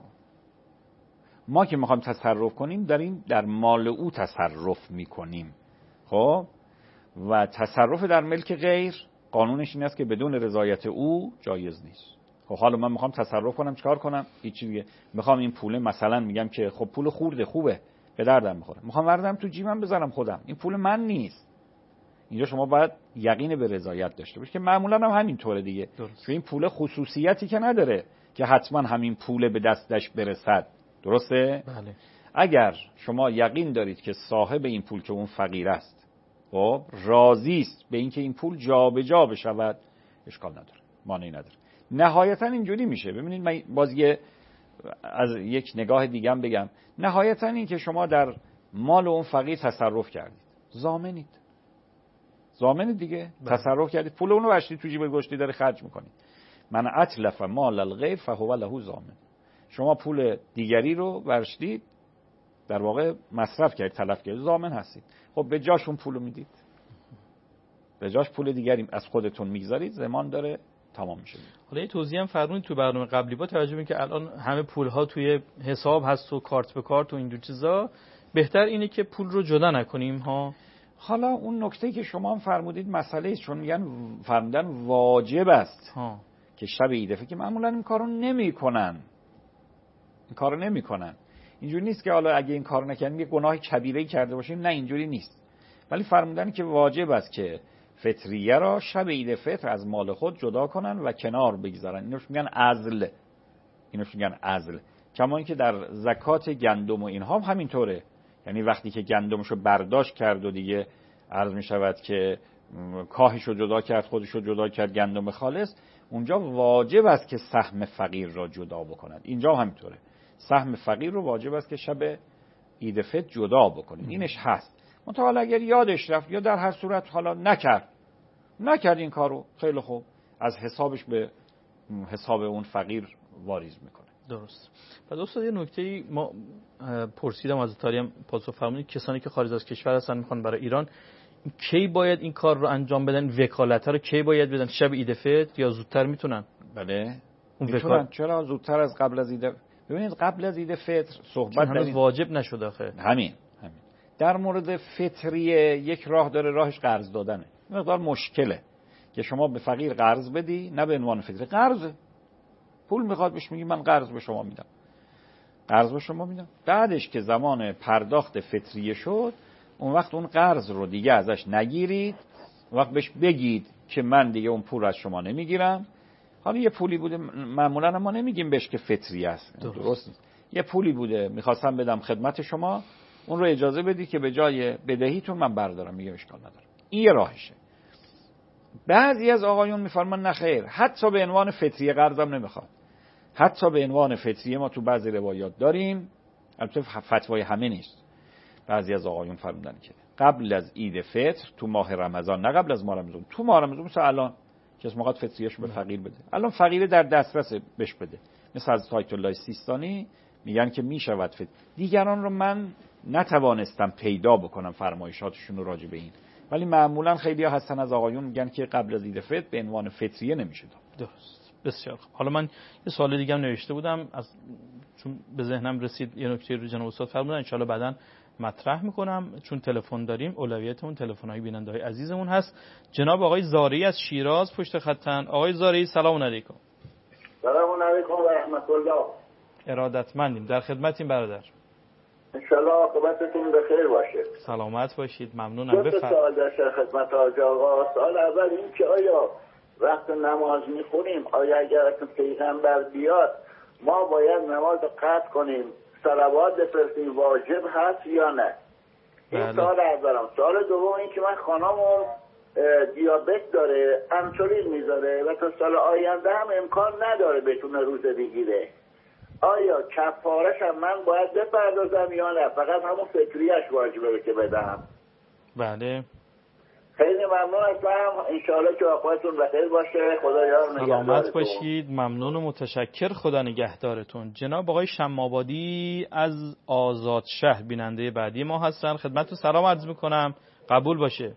ما که میخوایم تصرف کنیم در این در مال او تصرف میکنیم. خب و تصرف در ملک غیر قانونش این است که بدون رضایت او جایز نیست. خب حالا من میخوام تصرف کنم، چیکار کنم؟ هیچ دیگه. میخوام این پول مثلا میگم که خب پول خورده خوبه به دردم میخوره، میخوام بردم تو جیبم بذارم خودم، این پول من نیست. اینجا شما باید یقین به رضایت داشته باشید که معمولا هم همینطوره دیگه. چون این پول خصوصیتی که نداره که حتما همین پول به دستش برسد. درسته؟ بله. اگر شما یقین دارید که صاحب این پول که اون فقیر است خب راضی است به اینکه این پول جابجا بشود، اشکال نداره، مانعی نداره. نهایتا اینجوری میشه. ببینید من باز یه از یک نگاه دیگه هم بگم، نهایتا این که شما در مال اون فقیر تصرف کردید، ضامنید. ضامنید دیگه. بله. تصرف کردید، پول اونو بردید تو جیب گشتی داره خرج میکنید. من اتلف مال الغیر فهو له ضامن. شما پول دیگری رو بردید، در واقع مصرف کردید، تلف کردید، ضامن هستید. خب به جاش اون پولو میدید، به جاش پول دیگری از خودتون میگذارید، ضمان داره، تمام میشه. حالا یه توضیح هم فرمودید تو برنامه قبلی با توجه به اینکه الان همه پول‌ها توی حساب هست و کارت به کارت و اینجور چیزا، بهتر اینه که پول رو جدا نکنیم ها. حالا اون نکته که شما هم فرمودید مسئله است، چون میگن فرمودن واجب است ها. که شب عید فطر که معمولا این کارو نمیکنن، این کارو نمیکنن. اینجوری نیست که حالا اگه این کار نکنیم یه گناه کبیره‌ای کرده باشیم، نه اینجوری نیست. ولی فرمودن که واجب است که فطریه را شب عید فطر از مال خود جدا کنن و کنار بگذارن. اینوش میگن عزل. اینوش میگن عزل. کما اینکه در زکات گندم و اینها هم همینطوره. یعنی وقتی که گندمشو برداشت کرد و دیگه عرض میشود که کاهشو جدا کرد، خودشو جدا کرد، گندم خالص، اونجا واجب است که سهم فقیر را جدا بکنند. اینجا همینطوره. سهم فقیر رو واجب است که شب عید فطر جدا بکنید. اینش هست. منتها اگر یادش رفت یا در هر صورت حالا نکرد نکرد این کارو، خیلی خوب، از حسابش به حساب اون فقیر واریز میکنه. درست. بعد استاد یه نکته‌ای ما پرسیدم از تاریم پاسخ فرمودید، کسانی که خارج از کشور هستن میخوان برای ایران کی باید این کار رو انجام بدن؟ وکالت ها رو کی باید بدن؟ شب عید فطر یا زودتر میتونن؟ بله میتونن. چرا زودتر از قبل از عید؟ ببینید قبل از عید فطر صحبت هنوز این... واجب نشده آخه. همین همین در مورد فطریه یک راه داره، راهش قرض دادنه. مقدار مشکله که شما به فقیر قرض بدی، نه به عنوان فطریه، قرضه، پول میخواد بهش میگی من قرض به شما میدم، قرض به شما میدم. بعدش که زمان پرداخت فطریه شد، اون وقت اون قرض رو دیگه ازش نگیرید، اون وقت بهش بگید که من دیگه اون پول از شما نمیگیرم. حالا یه پولی بوده، معمولا ما نمیگیم بهش که فطریه است، درست, درست نیست. یه پولی بوده میخواستم بدم خدمت شما، اون رو اجازه بدی که به جای بدهیتون من بردارم. میگه اشکال نداره. این یه راهشه. بعضی از آقایون میفرمان نه خیر، حتی به عنوان فطریه قرضم نمیخواد. حتی به عنوان فطریه ما تو بعضی روایات داریم، البته فتوای همه نیست. بعضی از آقایون فرمودن که قبل از عید فطر تو ماه رمضان، نه قبل از ماه رمضان، تو ماه رمضان، مثلا الان کس موقع فطریه‌شو به فقیر بده، الان فقیر در دسترس بهش بده. مثل از آیت الله سیستانی میگن که میشود فطر. دیگران رو من نتوانستم پیدا بکنم فرمایشاتشون رو راجع به این، ولی معمولا خیلی ها هستن از آقایون میگن که قبل از عید فطر به عنوان فطریه نمیشه داد. درست، بسیار خوب. حالا من یه سوال دیگه هم نوشته بودم از چون به ذهنم رسید، یه نکته رو جناب استاد فرمودن ان شاء الله بعداً مطرح میکنم. چون تلفن داریم، اولویتمون تلفن‌های بیننده‌های عزیزمون هست. جناب آقای زارعی از شیراز پشت خطن. آقای زارعی سلام علیکم. سلام علیکم و رحمت الله. ارادتمندیم، در خدمتیم برادر. ان شاء الله عاقبتتون بخیر باشه. سلامت باشید، ممنونم. دو بفرمایید. سوال داشته خدمت حاج آقا. سوال اول این که آیا وقت نماز میخونیم، آیا اگر پیغمبر بیاد ما باید نماز رو قطع کنیم، صلوات بفرستیم، واجب هست یا نه؟ این بله. سوال اولم. سوال دوم این که من خانمم دیابت داره، انسولین میذاره و تا سال آینده هم امکان نداره بتونه روزه بگیره. آیا کفارش هم من باید بپردازم یا نه؟ فقط همون فکریش واجبه که بدم. بله. خیلی ممنون هستم. انشاءالله که عاقبتتون بخیر باشه. خدا یار نگهدارتون. سلامت باشید، ممنون و متشکر. خدا نگهدارتون. جناب آقای شمابادی از آزاد شهر بیننده بعدی ما هستن. خدمتتون سلام عرض میکنم، قبول باشه.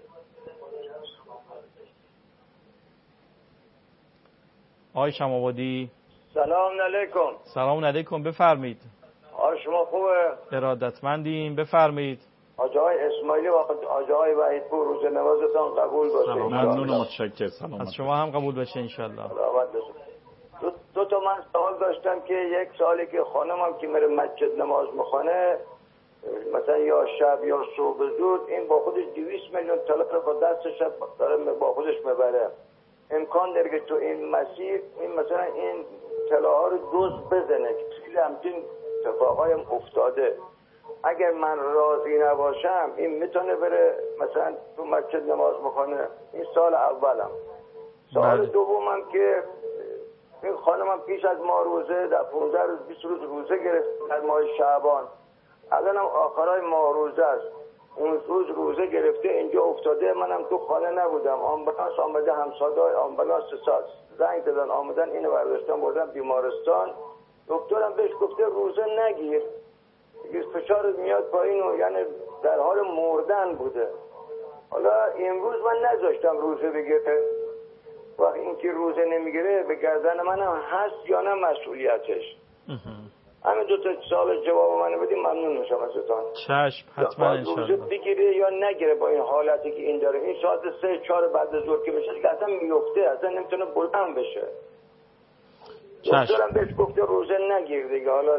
آقای شمابادی سلام علیکم. سلام علیکم، بفرمایید. آ شما خوبه؟ ارادتمندیم، بفرمایید. حاج آقای اسماعیلی و حاج آقای وحیدپور، روز نمازتان قبول باشه. ممنون و متشکر. سلام. از شما هم قبول باشه ان شاء الله. دو, دو تا من سوال داشتم که یک سالی که خانمم که میره مسجد نماز میخونه، مثلا یا شب یا صبح زود، این با خودش دویست میلیون طلا با دستش داره با خودش میبره. امکان داره که تو این مسیر این مثلا این طلاها رو دوز بزنه؟ خیلی همچین اتفاقای افتاده. اگر من راضی نباشم این میتونه بره مثلا تو مسجد نماز بخونه؟ این سال اولم. سال بله. دومم که این خانمم پیش از ما روزه در پانزده روز بیست روز روزه گرفت در ماه شعبان، الانم آخرای ماه روزه است. اون روز روزه گرفته اینجا افتاده، منم تو خانه نبودم، آمبولانس آمده، همسایه‌های آمبولانس زنگ دادن آمدن اینو برداشتن بردن بیمارستان. دکترم بهش گفته روزه نگیر، فشار میاد پایین و یعنی در حال مردن بوده. حالا امروز من نذاشتم روزه بگیره. وقتی اینکه روزه نمیگیره به گردن منم هست یا نه مسئولیتش؟ همین دو تا سوال جواب منو بدیم ممنون میشم ازتون. چشم، حتما ان شاء الله. روزه بگیره یا نگیره با این حالتی که این داره؟ این ساعت سه چهار بعد از ظهر که بشه دیگه اصلا میفته، اصلا نمیتونه بلند بشه. دکترم بهش گفته روزه نگیر دیگه. حالا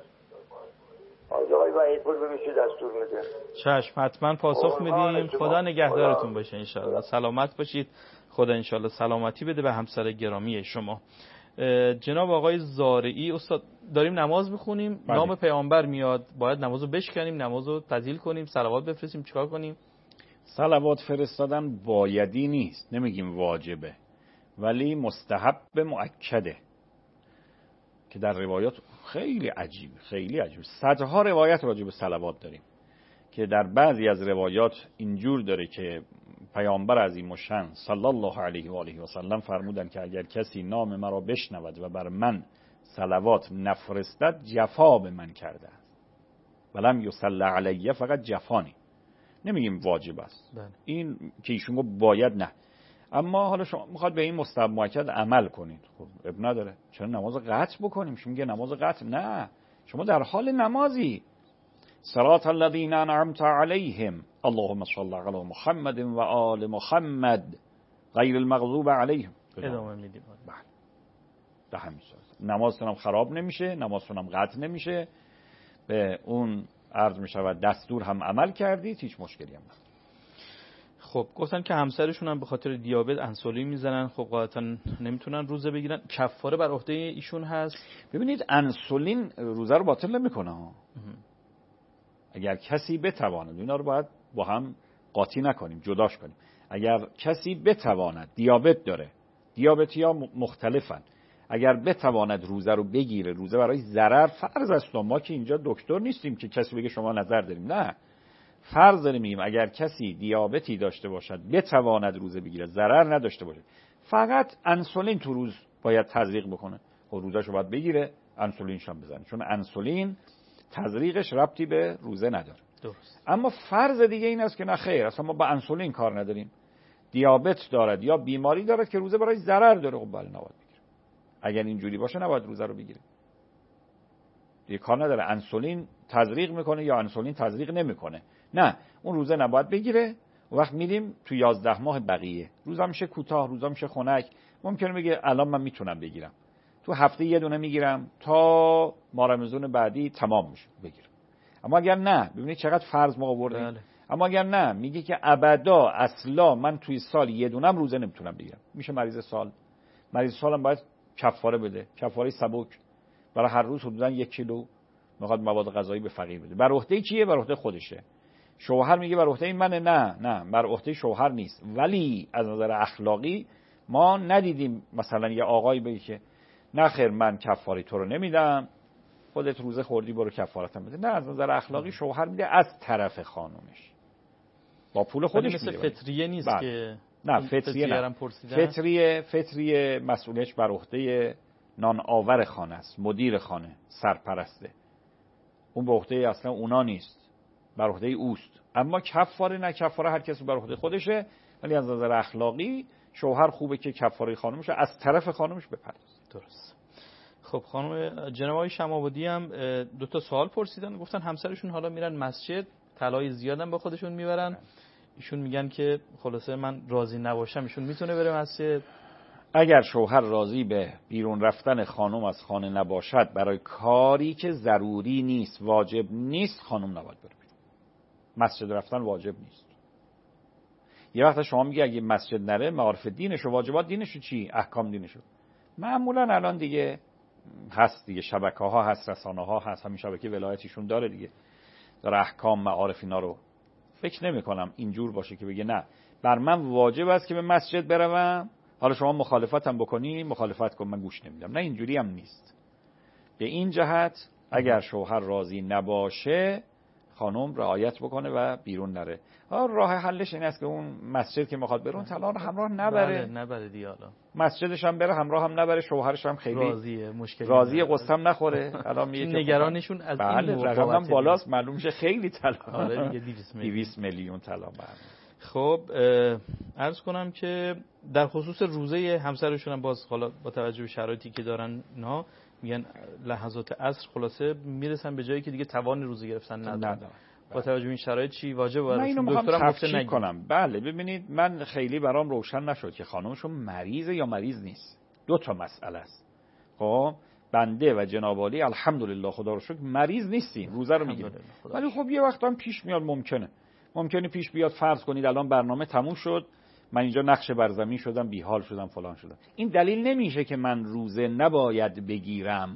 آقای وحیدپور ببینید دستور میده. چشم، حتما پاسخ میدیم. خدا نگهدارتون باشه ان شاء الله. سلامت باشید. خدا ان شاء الله سلامتی بده به همسر گرامی شما. جناب آقای زارعی، استاد داریم نماز میخونیم، نام پیامبر میاد، باید نمازو بشکنیم، نمازو تعطیل کنیم، صلوات بفرستیم، چیکار کنیم؟ صلوات فرستادن بایدی نیست، نمیگیم واجبه، ولی مستحب مؤکده که در روایات خیلی عجیب خیلی عجیب صدها روایت راجع به صلوات داریم که در بعضی از روایات اینجور داره که پیامبر عظیم الشأن صلی الله علیه و آله و سلم فرمودن که اگر کسی نام مرا بشنود و بر من صلوات نفرستد جفا به من کرده است. ولم یصلی علیه، فقط جفانی، نمیگیم واجب است. بله. این که ایشون گفت باید نه. اما حالا شما میخواد به این مستحب مؤکد عمل کنید، خب اب نداره، چرا نماز قطع بکنیم؟ شما میگه نماز قطع نه، شما در حال نمازی. صراط الذین انعمت علیهم اللهم صل علی محمد و آل محمد غیر المغضوب علیهم. ادامه میدیم. بله. به همین صورت نمازتون هم خراب نمیشه، نمازتون هم قطع نمیشه، به اون عرض میشود دستور هم عمل کردید، هیچ مشکلی هم نیست. خب گفتن که همسرشون هم به خاطر دیابت انسولین میزنن، خب قاعدتا نمیتونن روزه بگیرن، کفاره بر عهده ایشون هست؟ ببینید انسولین روزه رو باطل نمیکنه ها. اگر کسی بتواند، اینا رو باید با هم قاطی نکنیم، جداش کنیم. اگر کسی بتواند، دیابت داره، دیابتی ها مختلفن، اگر بتواند روزه رو بگیره، روزه برای ضرر فرض است، ما که اینجا دکتر نیستیم که کسی بگه شما نظر داریم، نه، فرض داریم میگیم اگر کسی دیابتی داشته باشد بتواند روزه بگیره، ضرر نداشته باشه، فقط انسولین تو روز باید تزریق بکنه، خب روزه‌شو باید بگیره، انسولینش هم بزنه، چون انسولین تزریقش ربطی به روزه نداره. درست. اما فرض دیگه این است که نه خیر، اصلا ما با انسولین کار نداریم، دیابت دارد یا بیماری دارد که روزه برای ضرر داره، خب بله نباید بگیره. اگر اینجوری باشه نباید روزه رو بگیره. دیگه کار نداره انسولین تزریق میکنه یا انسولین تزریق نمیکنه، نه اون روزه نباید بگیره. وقت میریم تو یازده ماه بقیه، روزا میشه کوتاه، روزا میشه خنک، ممکنه بگه الان من میتونم بگیرم، تو هفته یه دونه میگیرم تا ماه رمضان بعدی تمام میشه بگیرم. اما اگر نه، ببینید چقدر فرض ما آوردیم. بله. اما اگر نه میگه که ابدا اصلا من توی سال یه دونم روزه نمیتونم بگیرم، میشه مریض سال. مریض سالم باید کفاره بده، کفاره سبک، برای هر روز حدودا یک کیلو میخواد مواد غذایی به فقیر بده. بر عهده کیه؟ بر عهده خودشه. شوهر میگه بر عهده منه، نه نه بر عهده شوهر نیست. ولی از نظر اخلاقی ما ندیدیم مثلا یه آقایی بگه که نه خیر من کفاره تو رو نمیدم، خودت روزه خوردی برو کفارتم بده. نه، از نظر اخلاقی شوهر میده از طرف خانومش، با پول خودش مثل میده. فطریه نیست بله. که نه فطریه نه. فطریه فطریه مسئولیتش بر عهده نان آور خانه است، مدیر خانه، سرپرسته. اون به عهده اصلا اونا نیست، بر عهده اوست. اما کفاره نه، کفاره هر کسی بر عهده خودشه. ولی از نظر اخلاقی شوهر خوبه که کفاره خانومش از طرف خانومش بپردازه. درست. خب خانم جناب آقای شمابادی هم دو تا سوال پرسیدن، گفتن همسرشون حالا میرن مسجد، طلای زیادم با خودشون میبرن، ایشون میگن که خلاصه من راضی نباشم ایشون میتونه بره مسجد؟ اگر شوهر راضی به بیرون رفتن خانم از خانه نباشد برای کاری که ضروری نیست، واجب نیست، خانم نباید بره. مسجد رفتن واجب نیست. یه وقت شما میگه اگه مسجد نره معارف دینش و واجبات دینش چی؟ احکام دینش. معمولا الان دیگه هست دیگه، شبکه ها هست، رسانه ها هست، همین شبکه ولایتیشون داره دیگه، داره احکام معارف اینا رو. فکر نمی کنم اینجور باشه که بگه نه بر من واجب است که به مسجد بروم، حالا شما مخالفتم بکنی مخالفت کن من گوش نمیدم. نه اینجوری هم نیست. به این جهت اگر شوهر راضی نباشه خانم رعایت بکنه و بیرون نره. راه حلش این است که اون مسجد که میخواد بره اون طلا رو همراه نبره. بله نبره دیگه. حالا مسجدش هم بره همراه هم نبره، شوهرش هم خیلی راضیه، مشکلی راضیه، قصم نخوره. الان میگه نگرانشون از بله این رقمم بالاست، معلوم میشه خیلی طلا. آره دیگه دویست میلیون طلا. خب عرض کنم که در خصوص روزه همسرشون هم باز حالا با توجه به شرایطی که دارن نه میگن لحظات عصر خلاصه میرسن به جایی که دیگه توان روزه گرفتن ندارن. با توجه به این شرایط چی واجب براشون؟ دکترم گفته نگید کنم. بله ببینید من خیلی برام روشن نشد که خانمشون مریضه یا مریض نیست. دو تا مسئله است. خب بنده و جناب عالی الحمدلله خدا رو شکر مریض نیستیم، روزه رو میگیریم. ولی خب یه وقت هم پیش میاد، ممکنه ممکنه پیش بیاد. فرض کنید الان برنامه تموم شد، من اینجا نقش بر زمین شدم، بیحال شدم، فلان شدم. این دلیل نمیشه که من روزه نباید بگیرم.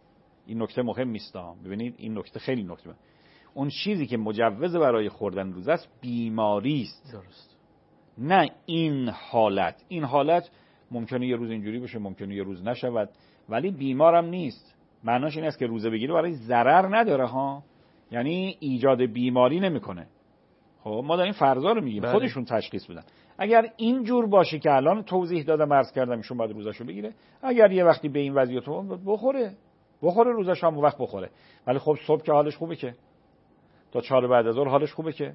این نکته مهم است. ببینید این نکته خیلی نکته مهمه. اون چیزی که مجوز برای خوردن روزه است بیماری است. درست. نه این حالت. این حالت ممکنه یه روز اینجوری بشه، ممکنه یه روز نشود، ولی بیمارم نیست. معناش این است که روزه بگیره برای ضرر نداره ها، یعنی ایجاد بیماری نمیکنه. خب ما داریم فرضا رو میگیم. بله. خودشون تشخیص بدن. اگر این جور باشه که الان توضیح دادم عرض کردم ایشون باید روزاشو بگیره، اگر یه وقتی به این وضعیت بخوره بخوره روزش هم وقت بخوره. ولی خب صبح که حالش خوبه که تا چهار بعد از ظهر حالش خوبه که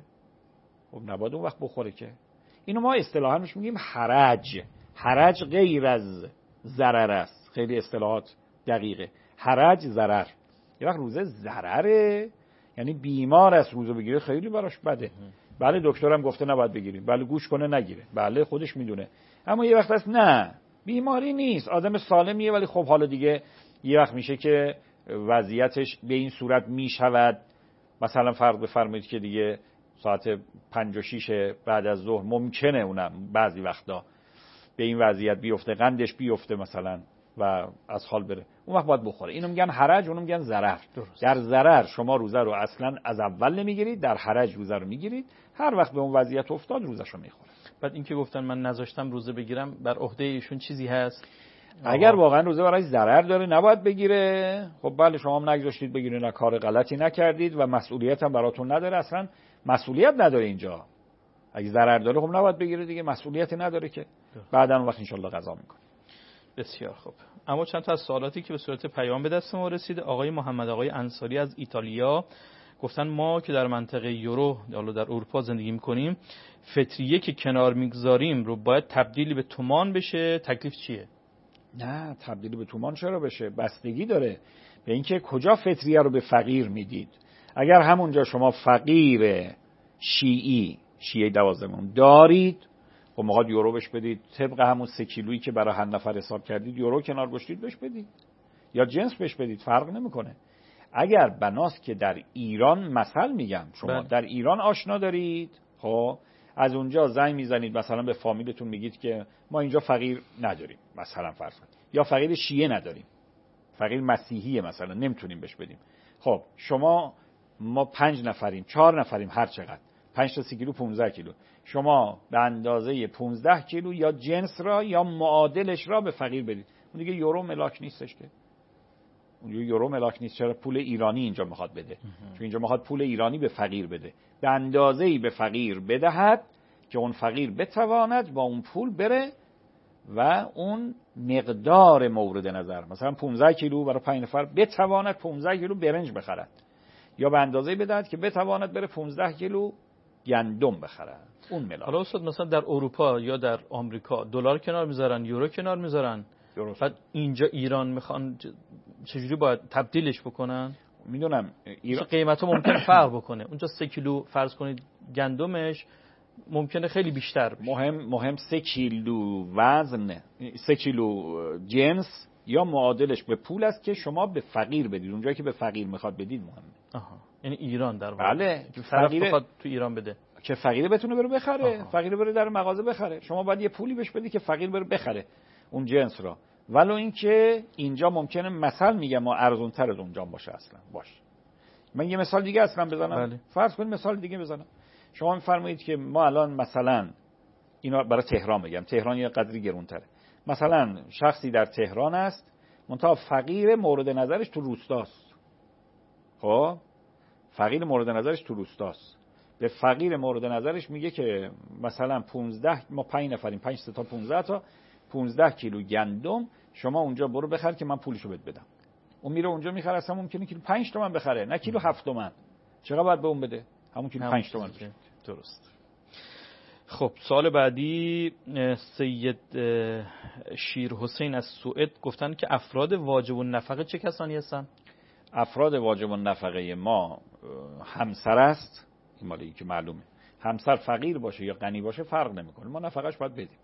خب نباید اون وقت بخوره که. اینو ما اصطلاحاً میش میگیم حرج. حرج غیر از ضرر است. خیلی اصطلاحات دقیقه. حرج ضرر. یه وقت روزه ضرره، یعنی بیمار است روزه بگیره خیلی براش بده. بله دکترم گفته نباید بگیریم، بله گوش کنه نگیره، بله خودش میدونه. اما یه وقت هست نه بیماری نیست، آدم سالمیه، ولی خب حالا دیگه یه وقت میشه که وضعیتش به این صورت میشود. مثلا فرض بفرمایید که دیگه ساعت پنج و شیش بعد از ظهر ممکنه اونم بعضی وقتا به این وضعیت بیفته، قندش بیفته مثلا و از حال بره، اون وقت باید بخوره. اینو میگن حرج، اونو میگن ضرر. در ضرر شما روزه رو اصلا از اول نمیگیرید، در حرج روزه رو میگیرید. هر وقت به اون وضعیت افتاد روزهشو میخوره. بعد اینکه گفتن من نذاشتم روزه بگیرم، بر عهده ایشون چیزی هست؟ اگر آه. واقعا روزه برای ضرر داره نباید بگیره، خب بله شما هم نگذاشتید بگیرید، نه کار غلطی نکردید و مسئولیت هم براتون نداره، اصلا مسئولیت نداره اینجا. اگه ضرر داره خب نباید بگیره دیگه، مسئولیتی نداره که. بعداً وقت ان شاءالله قضا میکنه. بسیار خوب. اما چند تا از سوالاتی که به صورت پیام به دست ما رسیده. آقای محمد آقای انصاری از ایتالیا گفتن ما که در منطقه یورو حالا در اروپا زندگی میکنیم، فطریه که کنار میگذاریم رو باید تبدیلی به تومان بشه، تکلیف چیه؟ نه، تبدیلی به تومان چرا بشه؟ بستگی داره به اینکه کجا فطریه رو به فقیر میدید. اگر همونجا شما فقیر شیعی شیعه دوازدهم دارید، خب موقع یورو بهش بدید، طبق همون سه کیلویی که برای هر نفر حساب کردید یورو کنار گذاشتید بهش بدید، یا جنس بهش بدید، فرق نمیکنه. اگر بناست که در ایران، مثل میگم، شما بله. در ایران آشنا دارید، خب از اونجا زنگ میزنید مثلا به فامیلتون میگید که ما اینجا فقیر نداریم، مثلا فرض کنید، یا فقیر شیعه نداریم، فقیر مسیحیه مثلا نمیتونیم بهش بدیم. خب شما ما پنج نفریم، چهار نفریم، هر چقدر، پنج تا سی کیلو پانزده کیلو، شما به اندازه پانزده کیلو یا جنس را یا معادلش را به فقیر بدید. اون دیگه یورو ملاک نیستش که، اون یورو ملاک نیست. چرا؟ پول ایرانی اینجا میخواد بده، چون اینجا میخواد پول ایرانی به فقیر بده، به اندازه‌ای به فقیر بدهد که اون فقیر بتواند با اون پول بره و اون مقدار مورد نظر، مثلا پانزده کیلو برای پنج نفر، بتواند پانزده کیلو برنج بخرد، یا به اندازه‌ای بدهد که بتواند بره پانزده کیلو گندم بخرد. اون ملاک. حالا استاد مثلا در اروپا یا در آمریکا دلار کنار میذارن، یورو کنار میذارن، بعد اینجا ایران میخوان چجوری باید تبدیلش بکنن؟ میدونم ایران قیمتا ممکنه فرق بکنه. اونجا سه کیلو فرض کنید گندمش ممکنه خیلی بیشتر بشه. مهم مهم سه کیلو وزن، سه کیلو جنس یا معادلش به پول است که شما به فقیر بدید، اونجایی که به فقیر میخواد بدید مهمه. آها، یعنی ایران در واقع بله، که فقیر بخواد تو ایران بده، که فقیر بتونه بره بخره. آها. فقیر بره در مغازه بخره، شما باید یه پولی بهش بدی که فقیر بره بخره اون جنس را. ولو اینکه اینجا ممکنه، مثلا میگم، ما ارزون تر از اونجا باشه اصلا. باشه، من یه مثال دیگه اصلا بزنم. بله. فرض کنید مثال دیگه بزنم. شما میفرمایید که ما الان مثلا اینا برای تهران میگم، تهران یه قدری گرونتره، مثلا شخصی در تهران است منتها فقیر مورد نظرش تو روستاست. خب فقیر مورد نظرش تو روستاست، به فقیر مورد نظرش میگه که مثلا پانزده، ما پنج نفریم، پنج تا پانزده تا پانزده کیلو گندم شما اونجا برو بخر که من پولشو بهت بدم. اون میره اونجا میخره، اصلا ممکنه کیلو پنج تومن بخره، نه کیلو هفت تومن. چقدر باید به اون بده؟ همون کیلو پنج تومن. درست. خب سوال بعدی، سید شیر حسین از سوئد گفتن که افراد واجب النفقه چه کسانی هستن؟ افراد واجب النفقه ما همسر است، این مالی که معلومه، همسر فقیر باشه یا غنی باشه فرق نمیکنه، ما نفقهش باید بدیم.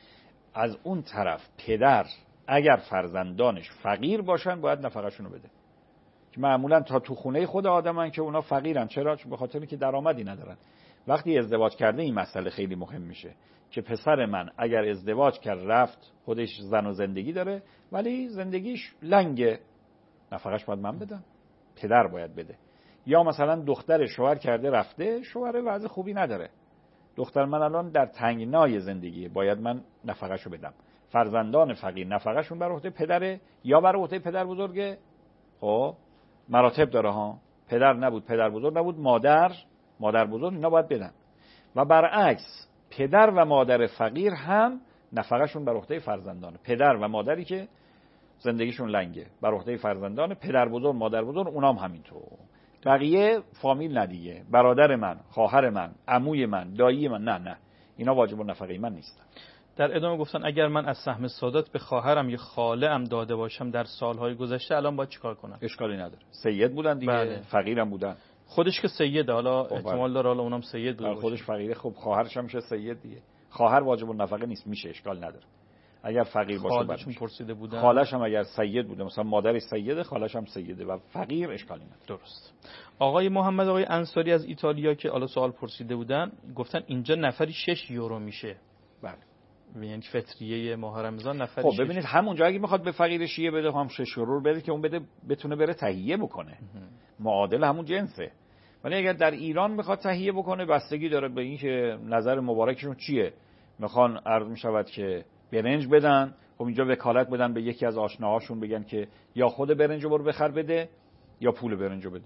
از اون طرف پدر اگر فرزندانش فقیر باشن باید نفقهشون رو بده، که معمولا تا تو خونه خود آدمن که اونا فقیرن. چرا؟ چون به خاطر اینکه درآمدی ندارن. وقتی ازدواج کرده این مسئله خیلی مهم میشه که پسر من اگر ازدواج کرد رفت، خودش زن و زندگی داره ولی زندگیش لنگه، نفقهش باید من بدم، پدر باید بده. یا مثلا دختر شوهر کرده رفته، شوهر وضع خوبی نداره، دختر من الان در تنگنای زندگی، باید من نفقهشو بدم. فرزندان فقیر نفقهشون بر عهده پدره یا بر عهده پدر بزرگه. خب مراتب داره ها، پدر نبود، پدر بزرگ نبود، مادر مادر بزرگ، اینا باید بدن. و برعکس پدر و مادر فقیر هم نفقهشون بر عهده فرزندانه. پدر و مادری که زندگیشون لنگه بر عهده فرزندان، پدر بزرگ مادر بزرگ اونام همینطور. بقیه فامیل ندیگه، برادر من، خواهر من، عموی من، دایی من، نه نه اینا واجب النفقه من نیستن. در ادامه گفتن اگر من از سهم سادات به خواهرم یا خاله ام داده باشم در سالهای گذشته، الان باید چیکار کنم؟ اشکالی نداره، سید بودن دیگه. بله. فقیرم بودن، خودش که سید، حالا احتمال داره حالا اونم سید بود، خودش فقیره، خب خواهرش هم میشه سید دیگه. خواهر واجب النفقه نیست، میشه، اشکال نداره اگر فقیر باشه. خالشون پرسیده بودن، خالش هم اگر سید بوده، مثلا مادرش سیده، خالش هم سیده و فقیر، اشکالی نداره. درست. آقای محمد آقای انصاری از ایتالیا که حالا سوال پرسیده بودن گفتن اینجا نفری شش یورو میشه. بله، یعنی فطریه ماه رمضان نفری. خب ببینید همونجا اگه میخواد به فقیر شیعه بده، هم شش یورو بده که اون بده بتونه بره تهیه بکنه، معادل همون جنسه. ولی اگر در ایران میخواد تهیه بکنه، بستگی داره به این که نظر مبارکشون چیه. میخوان عرض میشود که برنج بدن، خب اینجا وکالت بدن به یکی از آشناهاشون، بگن که یا خود برنجو برو بخر بده یا پول برنجو بده.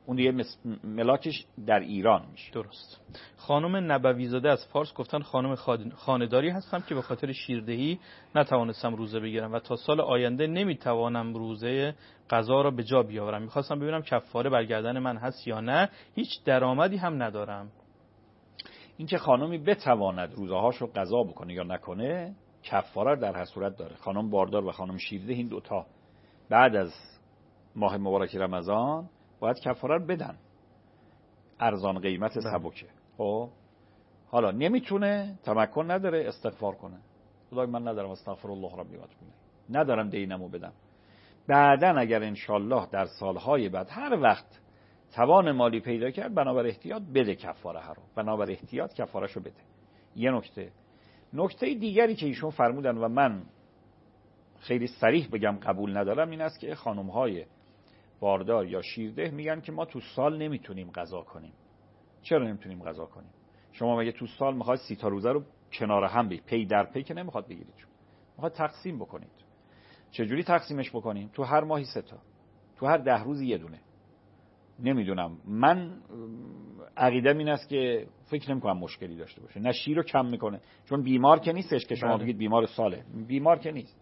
اون دیگه ملاکش در ایران میشه. درست. خانم نبوی‌زاده از فارس گفتن خانم خانه‌داری هستم که به خاطر شیردهی نتوانستم روزه بگیرم و تا سال آینده نمیتوانم روزه قضا را به جا بیاورم. میخواستم ببینم کفاره بر گردن من هست یا نه. هیچ درآمدی هم ندارم. این که خانمی بتواند روزه هاشو قضا بکنه یا نکنه کفاره در هر صورت داره. خانم باردار و خانم شیرده این دوتا بعد از ماه مبارک رمضان باید کفاره رو بدن. ارزان قیمت سبکه. خب حالا نمیتونه، تمکن نداره، استغفار کنه. خدای من ندارم استغفر الله ربی و اتوب الیه، ندارم دینمو بدم. بعدن اگر انشالله در سالهای بعد هر وقت توان مالی پیدا کرد بنابر احتیاط بده کفاره رو، بنابر احتیاط کفارهشو بده. یه نکته. نکته دیگری که ایشون فرمودن و من خیلی صریح بگم قبول ندارم این است که خانم‌های باردار یا شیرده میگن که ما تو سال نمیتونیم قضا کنیم. چرا نمیتونیم قضا کنیم؟ شما مگه تو سال میخواید سی تا روزه رو کنار هم بگیرید؟ پی در پی که نمیخواد بگیرید، میخواد تقسیم بکنید. چجوری تقسیمش بکنیم؟ تو هر ماهی سه تا، تو هر ده روز یه دونه. نمیدونم، من عقیدم این است که فکر نمی‌کنم مشکلی داشته باشه. نه شیر رو کم میکنه، چون بیمار که نیستش که شما بگید بیمار ساله، بیمار که نیست.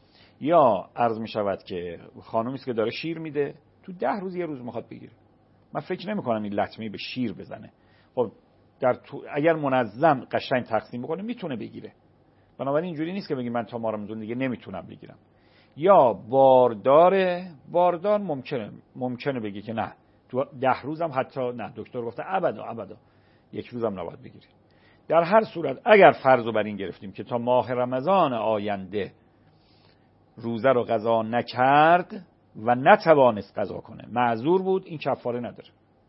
یا عرض میشود که خانومی است که داره شیر میده، تو ده روز یه روز میخواد بگیره. من فکر نمی‌کنم این لطمه به شیر بزنه. خب در تو اگر منظم قشنگ تقسیم بکنه میتونه بگیره. بنابراین اینجوری نیست که بگی من تا ماه رمضان دیگه نمیتونم بگیرم. یا باردار باردار ممکنه ممکنه بگی که نه تو ده روزم حتی نه، دکتر گفته ابدا ابدا یک روزم نباید بگیری. در هر صورت اگر فرضو بر این گرفتیم که تا ماه رمضان آینده روزه رو قضا نکرد و نتوانست قضا کنه، معذور بود، این کفاره نداره.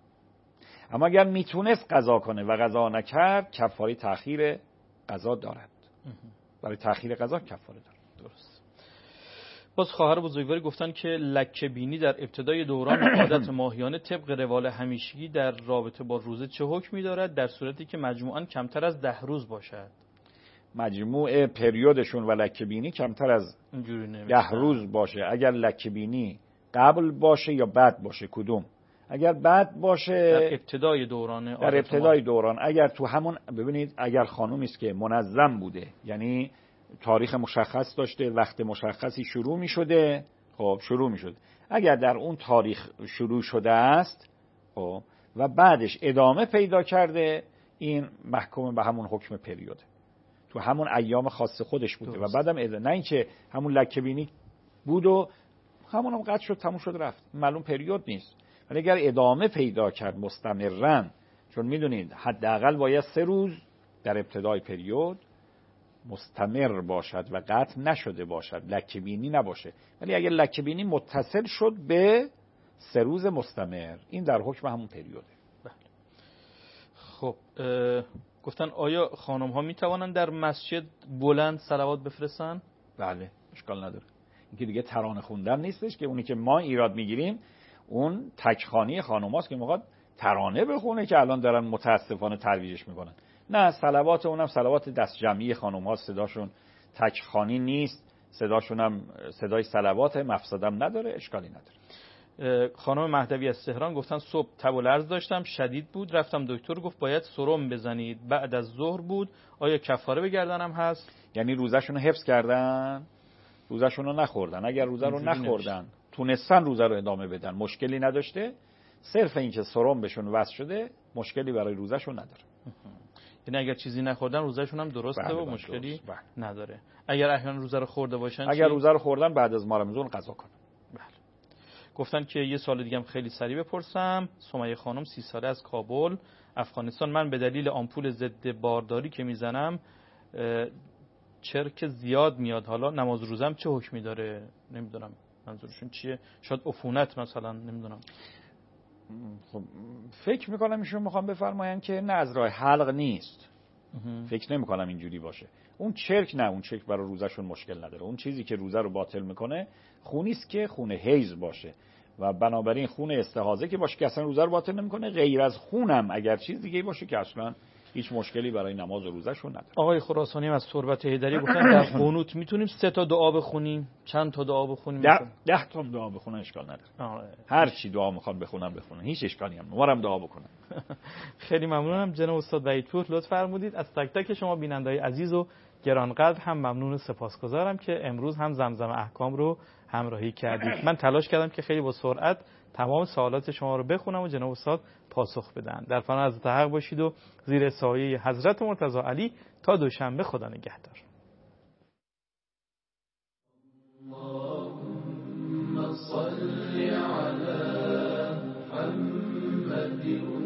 اما اگر میتونست قضا کنه و قضا نکرد کفاره تأخیر قضا دارد. برای تأخیر قضا کفاره دارد. درست. باز خواهر بزرگواری گفتن که لکه بینی در ابتدای دوران عادت ماهیانه طبق روال همیشگی در رابطه با روزه چه حکمی دارد در صورتی که مجموعاً کمتر از ده روز باشد؟ مجموع پریودشون و لکه بینی کمتر از ده روز باشه. اگر لکه بینی قبل باشه یا بعد باشه کدوم؟ اگر بعد باشه در ابتدای دوران در ابتدای دوران اگر تو همون ببینید اگر خانومی است که منظم بوده، یعنی تاریخ مشخص داشته، وقت مشخصی شروع می شده، خب شروع می شده. اگر در اون تاریخ شروع شده است خب و بعدش ادامه پیدا کرده، این محکوم به همون حکم پریوده، تو همون ایام خاص خودش بوده درست. و بعدم ادامه، نه اینکه همون لکه بینی بود و همونم قطع شد تموم شد رفت، معلوم پریود نیست. ولی اگر ادامه پیدا کرد مستمرن، چون میدونید حداقل باید سه روز در ابتدای پریود مستمر باشد و قطع نشده باشد، لکه بینی نباشه. ولی اگر لکه بینی متصل شد به سه روز مستمر، این در حکم همون پریوده. بله. خب گفتن آیا خانم ها می توانند در مسجد بلند صلوات بفرستن؟ بله، اشکال نداره. این که دیگه ترانه خوندن نیستش که اونی که ما ایراد میگیریم اون تکخانی خانم هاست که میخواد ترانه بخونه که الان دارن متاسفانه ترویجش میکنن. نه، صلوات اونم صلوات دست جمعی خانم ها، صداشون تکخانی نیست، صداشون هم صدای صلوات، مفسدم نداره، اشکالی نداره. خانم مهدوی از تهران گفتن صبح تب و لرز داشتم، شدید بود، رفتم دکتر گفت باید سرم بزنید، بعد از ظهر بود، آیا کفاره به گردنم هست؟ یعنی روزشون رو حفظ کردن، روزشون رو نخوردن. اگر روزه رو نخوردن تونستن روزه رو ادامه بدن، مشکلی نداشته. صرف این که سرم بهشون وصل شده مشکلی برای روزشون نداره. یعنی اگر چیزی نخوردن روزشون هم درسته بله و بله مشکلی درست. بله. نداره. اگر احیانا روزه رو خورده باشن اگر چی؟ روزه رو خوردن بعد از ماه رمضان قضا کنن. بله. گفتن که یه سال دیگه هم خیلی سریع بپرسم. سمیه خانم سی ساله از کابل افغانستان، من به دلیل آمپول ضد بارداری که میزنم چرک زیاد میاد، حالا نماز روزم چه حکمی داره؟ نمیدونم منظورشون چیه، شاید عفونت مثلا، نمیدونم. خب فکر میکنم ایشون میخوام بفرماین که نه از راه حلق نیست. فکر نمیکنم اینجوری باشه. اون چرک نه، اون چرک برای روزشون مشکل نداره. اون چیزی که روزه رو باطل میکنه خونیست که خون حیض باشه و بنابراین خون استحاضه که باشه که اصلا روزه رو باطل نمیکنه. غیر از خونم اگر چیز دیگه باشه که اصلا هیچ مشکلی برای نماز و روزهشون نداره. آقای خراسانی از تربت حیدری گفتن در قنوت میتونیم سه تا دعا بخونیم، چند تا دعا بخونیم؟ ده, ده تا دعا بخونن اشکال نداره. آه. هر چی دعا میخوان بخونن بخونن، هیچ اشکالی هم نمارم دعا بکنن. خیلی ممنونم جناب استاد وحیدپور، لطف فرمودید. از تک تک شما بیننده‌های عزیز و گرانقدر هم ممنون و سپاسگزارم که امروز هم زمزم احکام رو همراهی کردید. من تلاش کردم که خیلی با سرعت تمام سوالات شما رو بخونم و جناب استاد پاسخ بدن. در پناه حضرت حق باشید و زیر سایه حضرت مرتضی علی تا دوشنبه. خدا نگهدار. اللهم صل على محمد